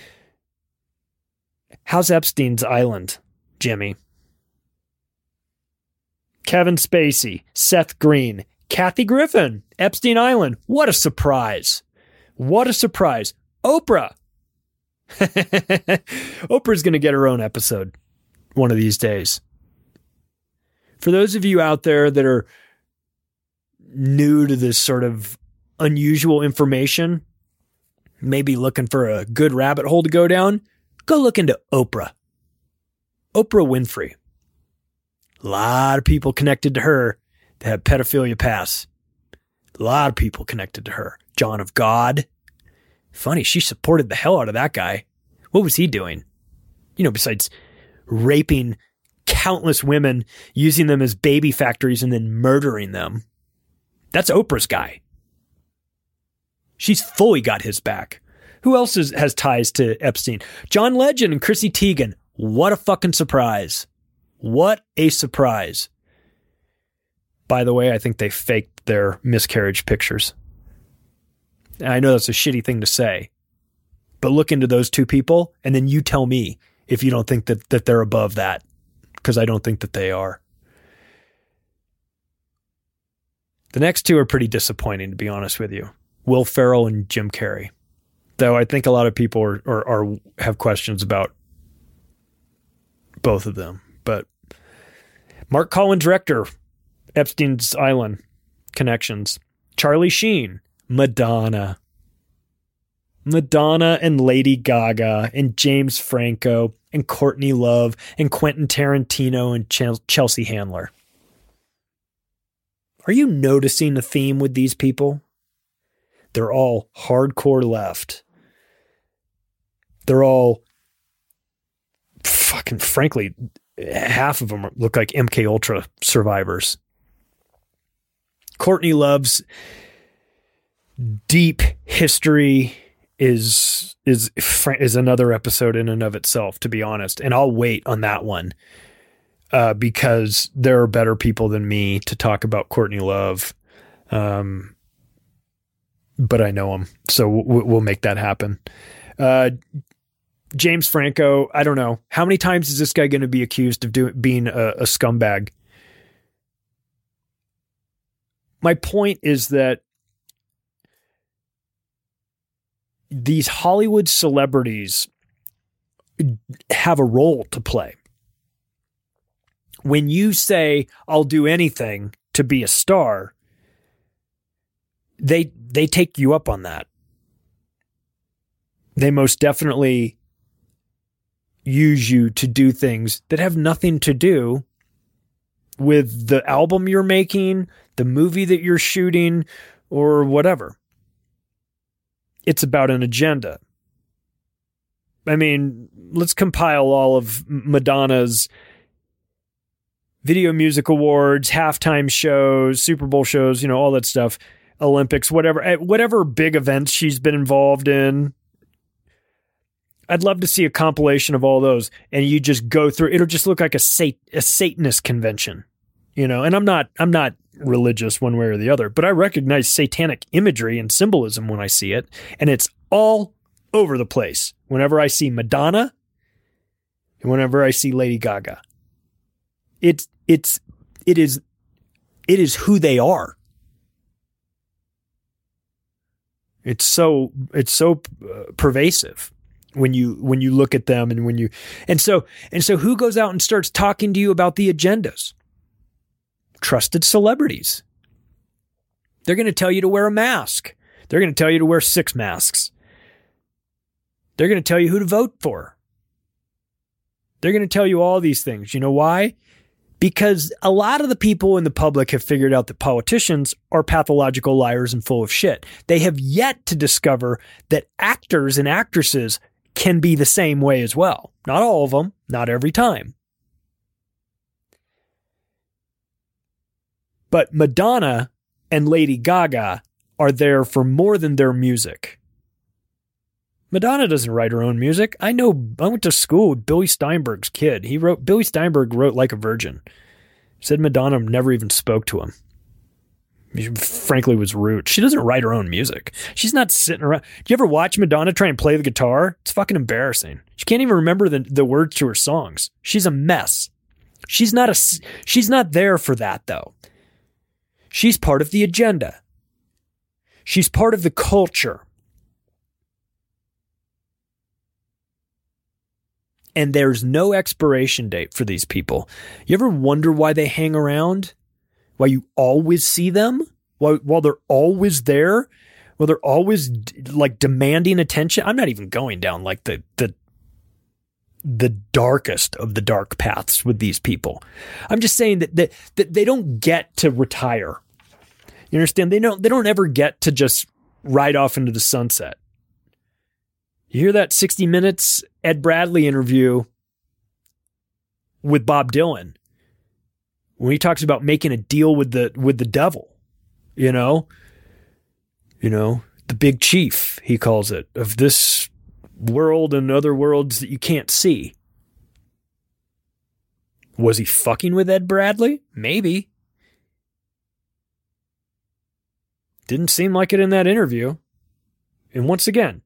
[SPEAKER 1] how's Epstein's Island, Jimmy? Kevin Spacey, Seth Green, Kathy Griffin, Epstein Island. What a surprise. What a surprise. Oprah. Oprah's going to get her own episode one of these days. For those of you out there that are new to this sort of unusual information, maybe looking for a good rabbit hole to go down, go look into Oprah. Oprah Winfrey. A lot of people connected to her that have pedophilia pasts. A lot of people connected to her. John of God. Funny, she supported the hell out of that guy What was he doing? You know, besides raping countless women, using them as baby factories, and then murdering them. That's Oprah's guy. She's fully got his back. Who else is, has ties to Epstein? John Legend and Chrissy Teigen. What a fucking surprise. What a surprise. By the way, I think they faked their miscarriage pictures. I know that's a shitty thing to say, but look into those two people and then you tell me if you don't think that, that they're above that, because I don't think that they are. The next two are pretty disappointing, to be honest with you. Will Ferrell and Jim Carrey. Though I think a lot of people are, are, are have questions about both of them. But Mark Collins Rector, Epstein's Island connections. Charlie Sheen, Madonna. Madonna and Lady Gaga and James Franco and Courtney Love and Quentin Tarantino and Ch- Chelsea Handler. Are you noticing a theme with these people? They're all hardcore left. They're all fucking, frankly, half of them look like M K Ultra survivors. Courtney Love's deep history is is is another episode in and of itself, to be honest. And I'll wait on that one uh, because there are better people than me to talk about Courtney Love. Um, but I know him, so we'll, we'll make that happen. Uh, James Franco, I don't know. How many times is this guy going to be accused of doing being a, a scumbag? My point is that these Hollywood celebrities have a role to play. When you say, I'll do anything to be a star, they they take you up on that. They most definitely use you to do things that have nothing to do with the album you're making, the movie that you're shooting, or whatever. It's about an agenda. I mean, let's compile all of Madonna's Video Music Awards, halftime shows, Super Bowl shows, you know, all that stuff, Olympics, whatever, whatever big events she's been involved in. I'd love to see a compilation of all those, and you just go through. It'll just look like a sat- a Satanist convention, you know. And I'm not I'm not religious one way or the other, but I recognize satanic imagery and symbolism when I see it, and it's all over the place. Whenever I see Madonna, and whenever I see Lady Gaga, it's it's it is it is who they are. It's so it's so uh, pervasive. When you when you look at them and when you and so and so who goes out and starts talking to you about the agendas? Trusted celebrities. They're going to tell you to wear a mask. They're going to tell you to wear six masks. They're going to tell you who to vote for. They're going to tell you all these things. You know why? Because a lot of the people in the public have figured out that politicians are pathological liars and full of shit. They have yet to discover that actors and actresses can be the same way as well. Not all of them, not every time. But Madonna and Lady Gaga are there for more than their music. Madonna doesn't write her own music. I know, I went to school with Billy Steinberg's kid. He wrote, Billy Steinberg wrote Like a Virgin. Said Madonna never even spoke to him. She frankly was rude. She doesn't write her own music. She's not sitting around. Do you ever watch Madonna try and play the guitar? It's fucking embarrassing. She can't even remember the, the words to her songs. She's a mess. She's not a, she's not there for that though. She's part of the agenda. She's part of the culture. And there's no expiration date for these people. You ever wonder why they hang around? Why you always see them? While, while they're always there? While they're always like demanding attention? I'm not even going down like the the the darkest of the dark paths with these people. I'm just saying that that, that they don't get to retire. You understand? They don't they don't ever get to just ride off into the sunset. You hear that sixty minutes Ed Bradley interview with Bob Dylan when he talks about making a deal with the with the devil, you know, you know, the big chief, he calls it, of this world and other worlds that you can't see. Was he fucking with Ed Bradley? Maybe. Didn't seem like it in that interview. And once again,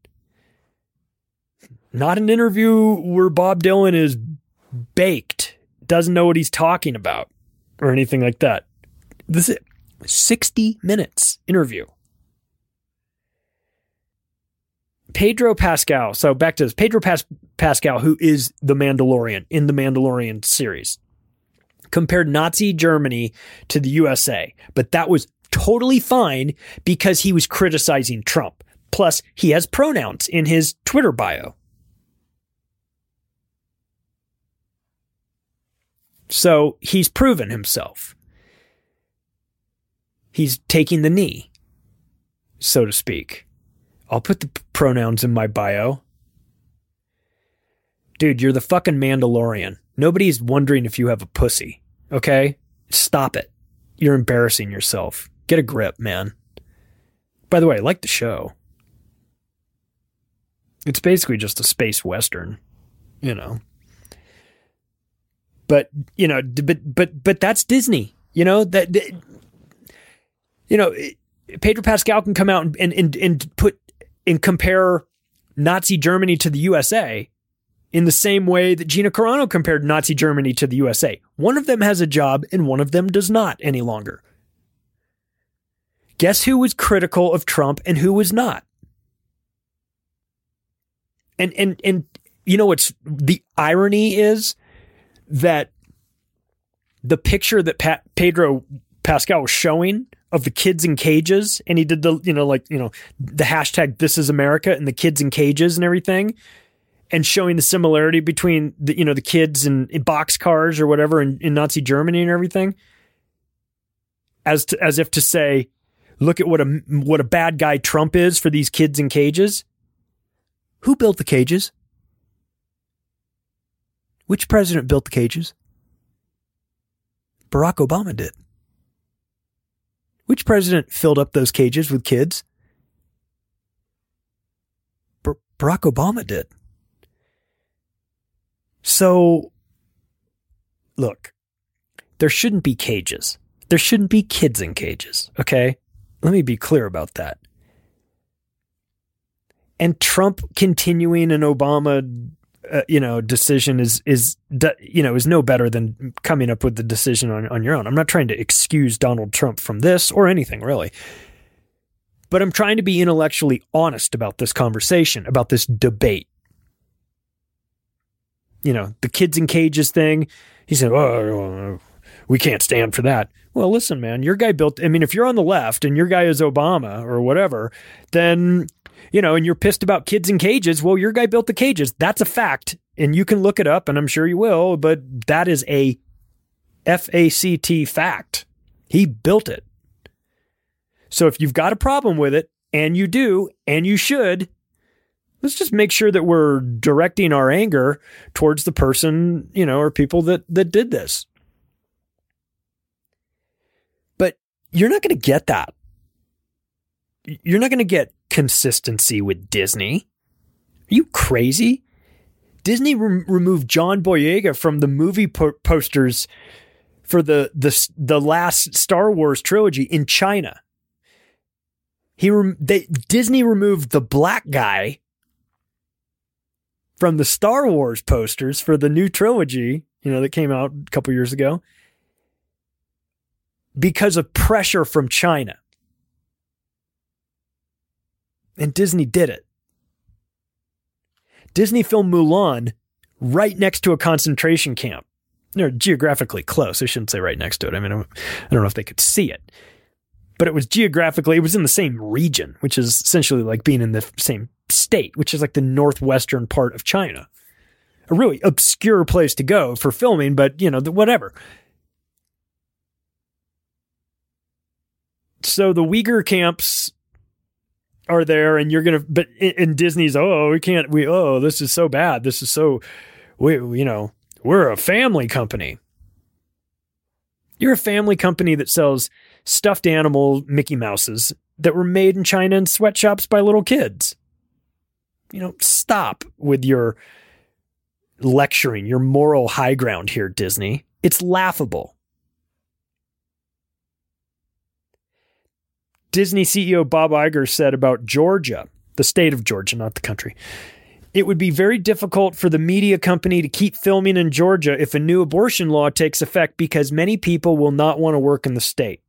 [SPEAKER 1] not an interview where Bob Dylan is baked, doesn't know what he's talking about, or anything like that. This is sixty minutes interview. Pedro Pascal. So back to this. Pedro Pas- Pascal, who is the Mandalorian in the Mandalorian series, compared Nazi Germany to the U S A. But that was totally fine because he was criticizing Trump. Plus, he has pronouns in his Twitter bio. So he's proven himself. He's taking the knee, so to speak. I'll put the p- pronouns in my bio. Dude, you're the fucking Mandalorian. Nobody's wondering if you have a pussy, okay? Stop it. You're embarrassing yourself. Get a grip, man. By the way, I like the show. It's basically just a space western, you know. But, you know, but but but that's Disney, you know, that, that you know, Pedro Pascal can come out and, and and and put and compare Nazi Germany to the U S A in the same way that Gina Carano compared Nazi Germany to the U S A. One of them has a job and one of them does not any longer. Guess who was critical of Trump and who was not? And and and you know what's the irony is that the picture that Pat, Pedro Pascal was showing of the kids in cages, and he did the, you know, like, you know, the hashtag This Is America and the kids in cages and everything, and showing the similarity between the, you know, the kids in, in boxcars or whatever in, in Nazi Germany and everything, as to, as if to say, look at what a what a bad guy Trump is for these kids in cages. Who built the cages? Which president built the cages? Barack Obama did. Which president filled up those cages with kids? Bar- Barack Obama did. So, look, there shouldn't be cages. There shouldn't be kids in cages, okay? Let me be clear about that. And Trump continuing an Obama Uh, you know, decision is, is, you know, is no better than coming up with the decision on, on your own. I'm not trying to excuse Donald Trump from this or anything really, but I'm trying to be intellectually honest about this conversation, about this debate. You know, the kids in cages thing. He said, oh, we can't stand for that. Well, listen, man, your guy built, I mean, if you're on the left and your guy is Obama or whatever, then, you know, and you're pissed about kids in cages, well, your guy built the cages. That's a fact. And you can look it up, and I'm sure you will, but that is a F A C T fact. He built it. So if you've got a problem with it, and you do, and you should, let's just make sure that we're directing our anger towards the person, you know, or people that, that did this. But you're not going to get that. You're not going to get consistency with Disney. Are you crazy? Disney re- removed John Boyega from the movie po- posters for the, the the last Star Wars trilogy in China. He re- they, Disney removed the black guy from the Star Wars posters for the new trilogy, you know, that came out a couple years ago, because of pressure from China. And Disney did it. Disney filmed Mulan right next to a concentration camp. They're geographically close. I shouldn't say right next to it. I mean, I don't know if they could see it. But it was geographically, it was in the same region, which is essentially like being in the same state, which is like the northwestern part of China. A really obscure place to go for filming, but, you know, whatever. So the Uyghur camps are there, and you're gonna. But in, in Disney's, oh, we can't. We oh, this is so bad. This is so. We you know we're a family company. You're a family company that sells stuffed animal Mickey Mouses that were made in China in sweatshops by little kids. You know, stop with your lecturing, your moral high ground here, Disney. It's laughable. Disney C E O Bob Iger said about Georgia, the state of Georgia, not the country, it would be very difficult for the media company to keep filming in Georgia if a new abortion law takes effect because many people will not want to work in the state.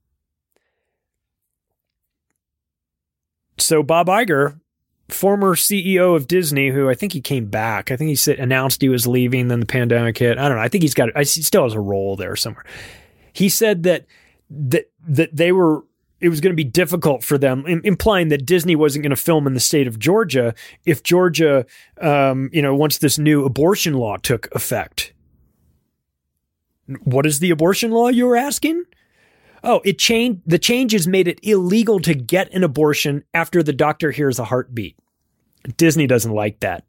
[SPEAKER 1] So Bob Iger, former C E O of Disney, who I think he came back. I think he said, announced he was leaving, then the pandemic hit. I don't know. I think he's got, he still has a role there somewhere. He said that that that they were, it was going to be difficult for them, implying that Disney wasn't going to film in the state of Georgia if Georgia, um, you know, once this new abortion law took effect. What is the abortion law, you were asking? Oh, it changed. The changes made it illegal to get an abortion after the doctor hears a heartbeat. Disney doesn't like that.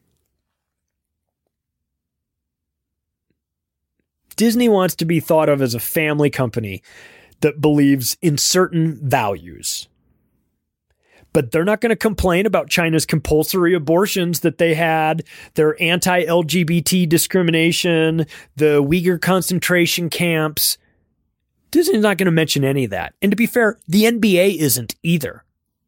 [SPEAKER 1] Disney wants to be thought of as a family company that believes in certain values. But they're not going to complain about China's compulsory abortions that they had, their anti-L G B T discrimination, the Uyghur concentration camps. Disney's not going to mention any of that. And to be fair, the N B A isn't either.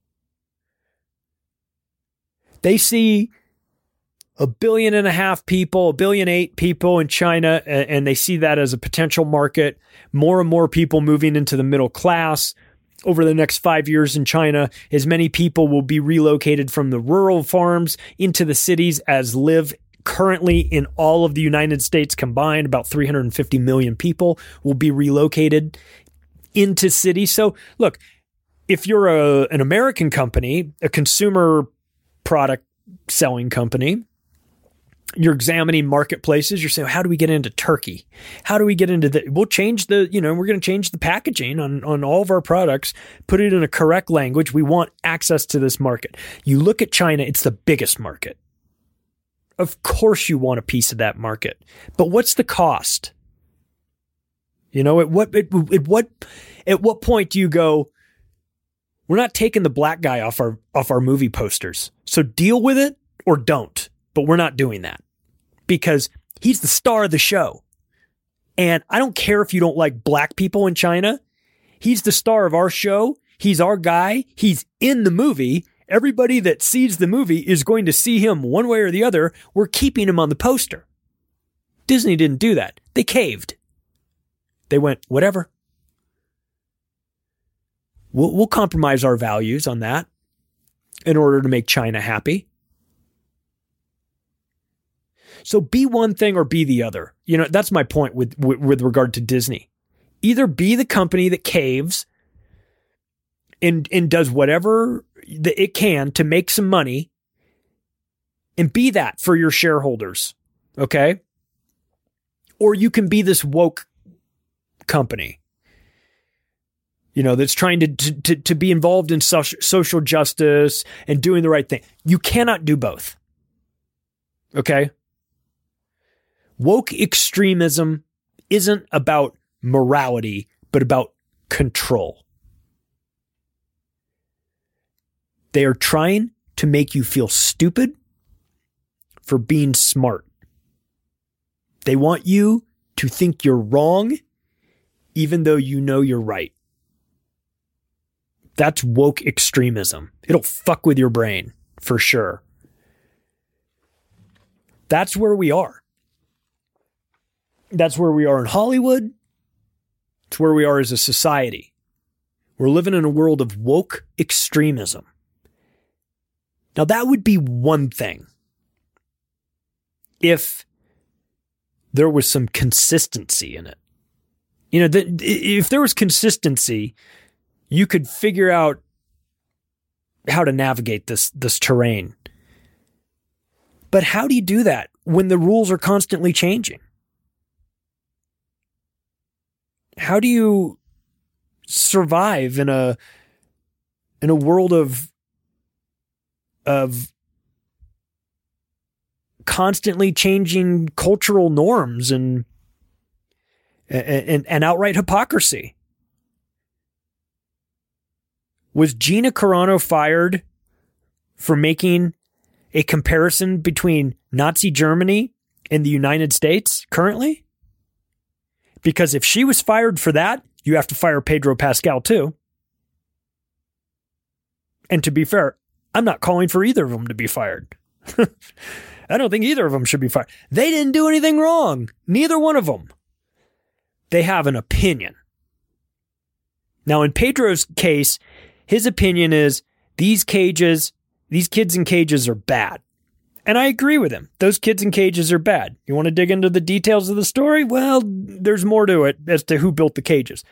[SPEAKER 1] They see a billion and a half people, a billion eight people in China, and they see that as a potential market. More and more people moving into the middle class. Over the next five years in China, as many people will be relocated from the rural farms into the cities as live currently in all of the United States combined. About three hundred fifty million people will be relocated into cities. So look, if you're a, an American company, a consumer product selling company, you're examining marketplaces. You're saying, how do we get into Turkey? How do we get into the, we'll change the, you know, we're going to change the packaging on, on all of our products, put it in a correct language. We want access to this market. You look at China, it's the biggest market. Of course you want a piece of that market, but what's the cost? You know, at what, at, at what, at what point do you go, we're not taking the black guy off our, off our movie posters. So deal with it or don't. But we're not doing that because he's the star of the show. And I don't care if you don't like black people in China. He's the star of our show. He's our guy. He's in the movie. Everybody that sees the movie is going to see him one way or the other. We're keeping him on the poster. Disney didn't do that. They caved. They went, whatever. We'll, we'll compromise our values on that in order to make China happy. So be one thing or be the other. You know, that's my point with, with, with regard to Disney. Either be the company that caves and, and does whatever that it can to make some money and be that for your shareholders. Okay. Or you can be this woke company, you know, that's trying to, to, to be involved in social, social justice and doing the right thing. You cannot do both. Okay. Woke extremism isn't about morality, but about control. They are trying to make you feel stupid for being smart. They want you to think you're wrong, even though you know you're right. That's woke extremism. It'll fuck with your brain, for sure. That's where we are. That's where we are in Hollywood. It's where we are as a society. We're living in a world of woke extremism. Now, that would be one thing if there was some consistency in it. You know, the, if there was consistency, you could figure out how to navigate this, this terrain. But how do you do that when the rules are constantly changing? How do you survive in a in a world of of constantly changing cultural norms and and, and outright hypocrisy. Was Gina Carano fired for making a comparison between Nazi Germany and the United States currently? Because if she was fired for that, you have to fire Pedro Pascal too. And to be fair, I'm not calling for either of them to be fired. I don't think either of them should be fired. They didn't do anything wrong. Neither one of them. They have an opinion. Now, in Pedro's case, his opinion is these cages, these kids in cages are bad. And I agree with him. Those kids in cages are bad. You want to dig into the details of the story? Well, there's more to it as to who built the cages.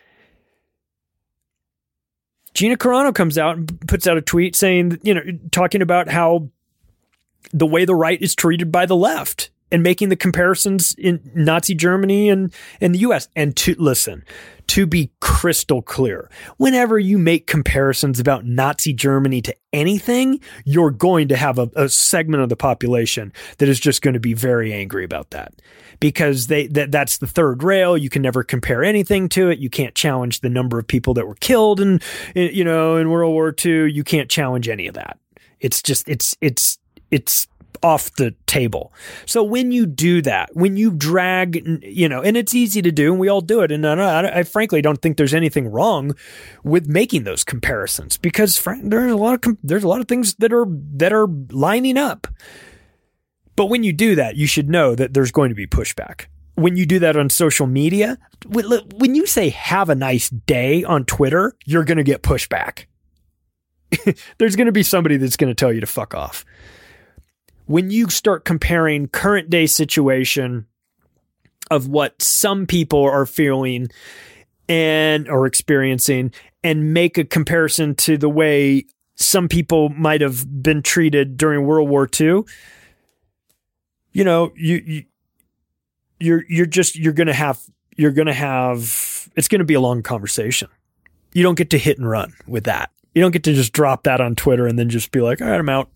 [SPEAKER 1] Gina Carano comes out and puts out a tweet saying, you know, talking about how the way the right is treated by the left and making the comparisons in Nazi Germany and, and the U S. And to listen, to be crystal clear, whenever you make comparisons about Nazi Germany to anything, you're going to have a, a segment of the population that is just going to be very angry about that, because they that that's the third rail. You can never compare anything to it. You can't challenge the number of people that were killed in, in you know, in World War Two. You can't challenge any of that. It's just it's it's it's off the table. So when you do that, when you drag, you know, and it's easy to do, and we all do it. And I, I, I frankly don't think there's anything wrong with making those comparisons, because frank, there's a lot of there's a lot of things that are that are lining up. But when you do that, you should know that there's going to be pushback. When you do that on social media, when you say "have a nice day" on Twitter, you're going to get pushback. There's going to be somebody that's going to tell you to fuck off. When you start comparing current day situation of what some people are feeling and are experiencing and make a comparison to the way some people might have been treated during World War Two, you know, you, you you're you're just you're going to have you're going to have it's going to be a long conversation. You don't get to hit and run with that. You don't get to just drop that on Twitter and then just be like, "All right, I'm out."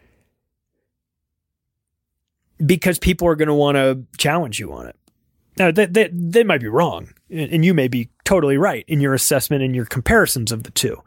[SPEAKER 1] Because people are going to want to challenge you on it. Now, they, they, they might be wrong, and you may be totally right in your assessment and your comparisons of the two.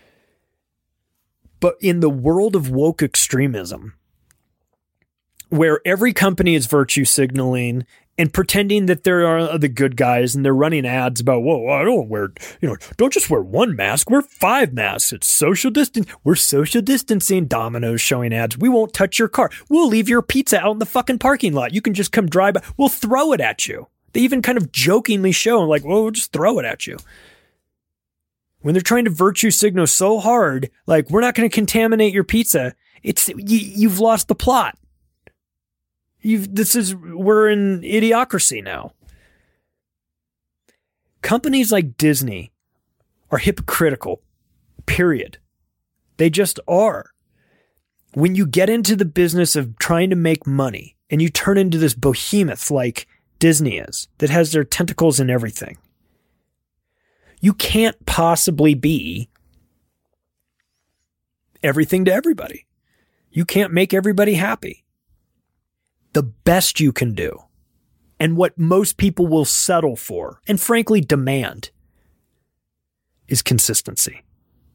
[SPEAKER 1] But in the world of woke extremism, where every company is virtue signaling and pretending that there are the good guys, and they're running ads about, whoa, I don't wear, you know, don't just wear one mask, wear five masks. It's social distance. We're social distancing. Domino's showing ads. We won't touch your car. We'll leave your pizza out in the fucking parking lot. You can just come drive by. We'll throw it at you. They even kind of jokingly show, like, well, we'll just throw it at you. When they're trying to virtue signal so hard, like, we're not going to contaminate your pizza, it's you, you've lost the plot. You've, this is, we're in idiocracy now. Companies like Disney are hypocritical, period. They just are. When you get into the business of trying to make money and you turn into this behemoth like Disney is, that has their tentacles in everything, you can't possibly be everything to everybody. You can't make everybody happy. The best you can do, and what most people will settle for, and frankly demand, is consistency.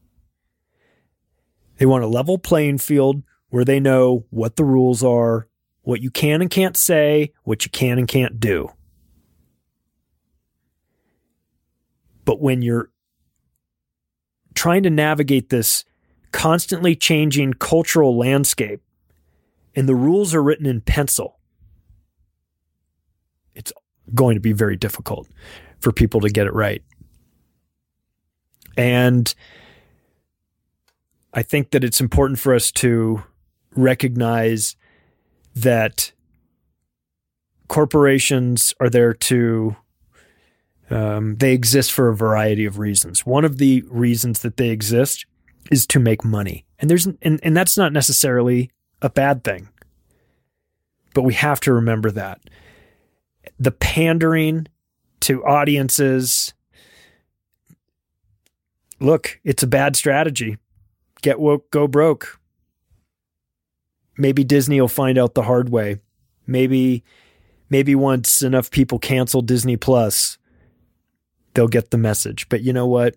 [SPEAKER 1] They want a level playing field where they know what the rules are, what you can and can't say, what you can and can't do. But when you're trying to navigate this constantly changing cultural landscape, and the rules are written in pencil, it's going to be very difficult for people to get it right. And I think that it's important for us to recognize that corporations are there to, um, they exist for a variety of reasons. One of the reasons that they exist is to make money. And there's, and, and that's not necessarily a bad thing. But we have to remember that the pandering to audiences, look, it's a bad strategy. Get woke, go broke. maybe Disney will find out the hard way. Maybe, maybe once enough people cancel Disney Plus, they'll get the message. But you know what?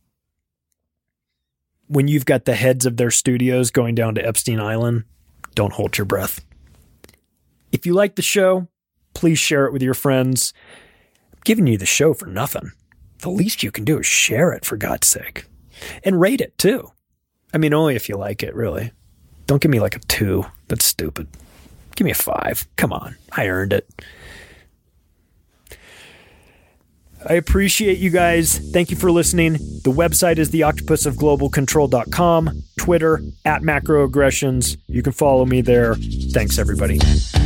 [SPEAKER 1] When you've got the heads of their studios going down to Epstein Island, don't hold your breath. If you like the show, please share it with your friends. I'm giving you the show for nothing. The least you can do is share it, for God's sake. And rate it, too. I mean, only if you like it, really. Don't give me like a two. That's stupid. Give me a five. Come on. I earned it. I appreciate you guys. Thank you for listening. The website is the octopus of global control dot com. Twitter, at macroaggressions. You can follow me there. Thanks, everybody.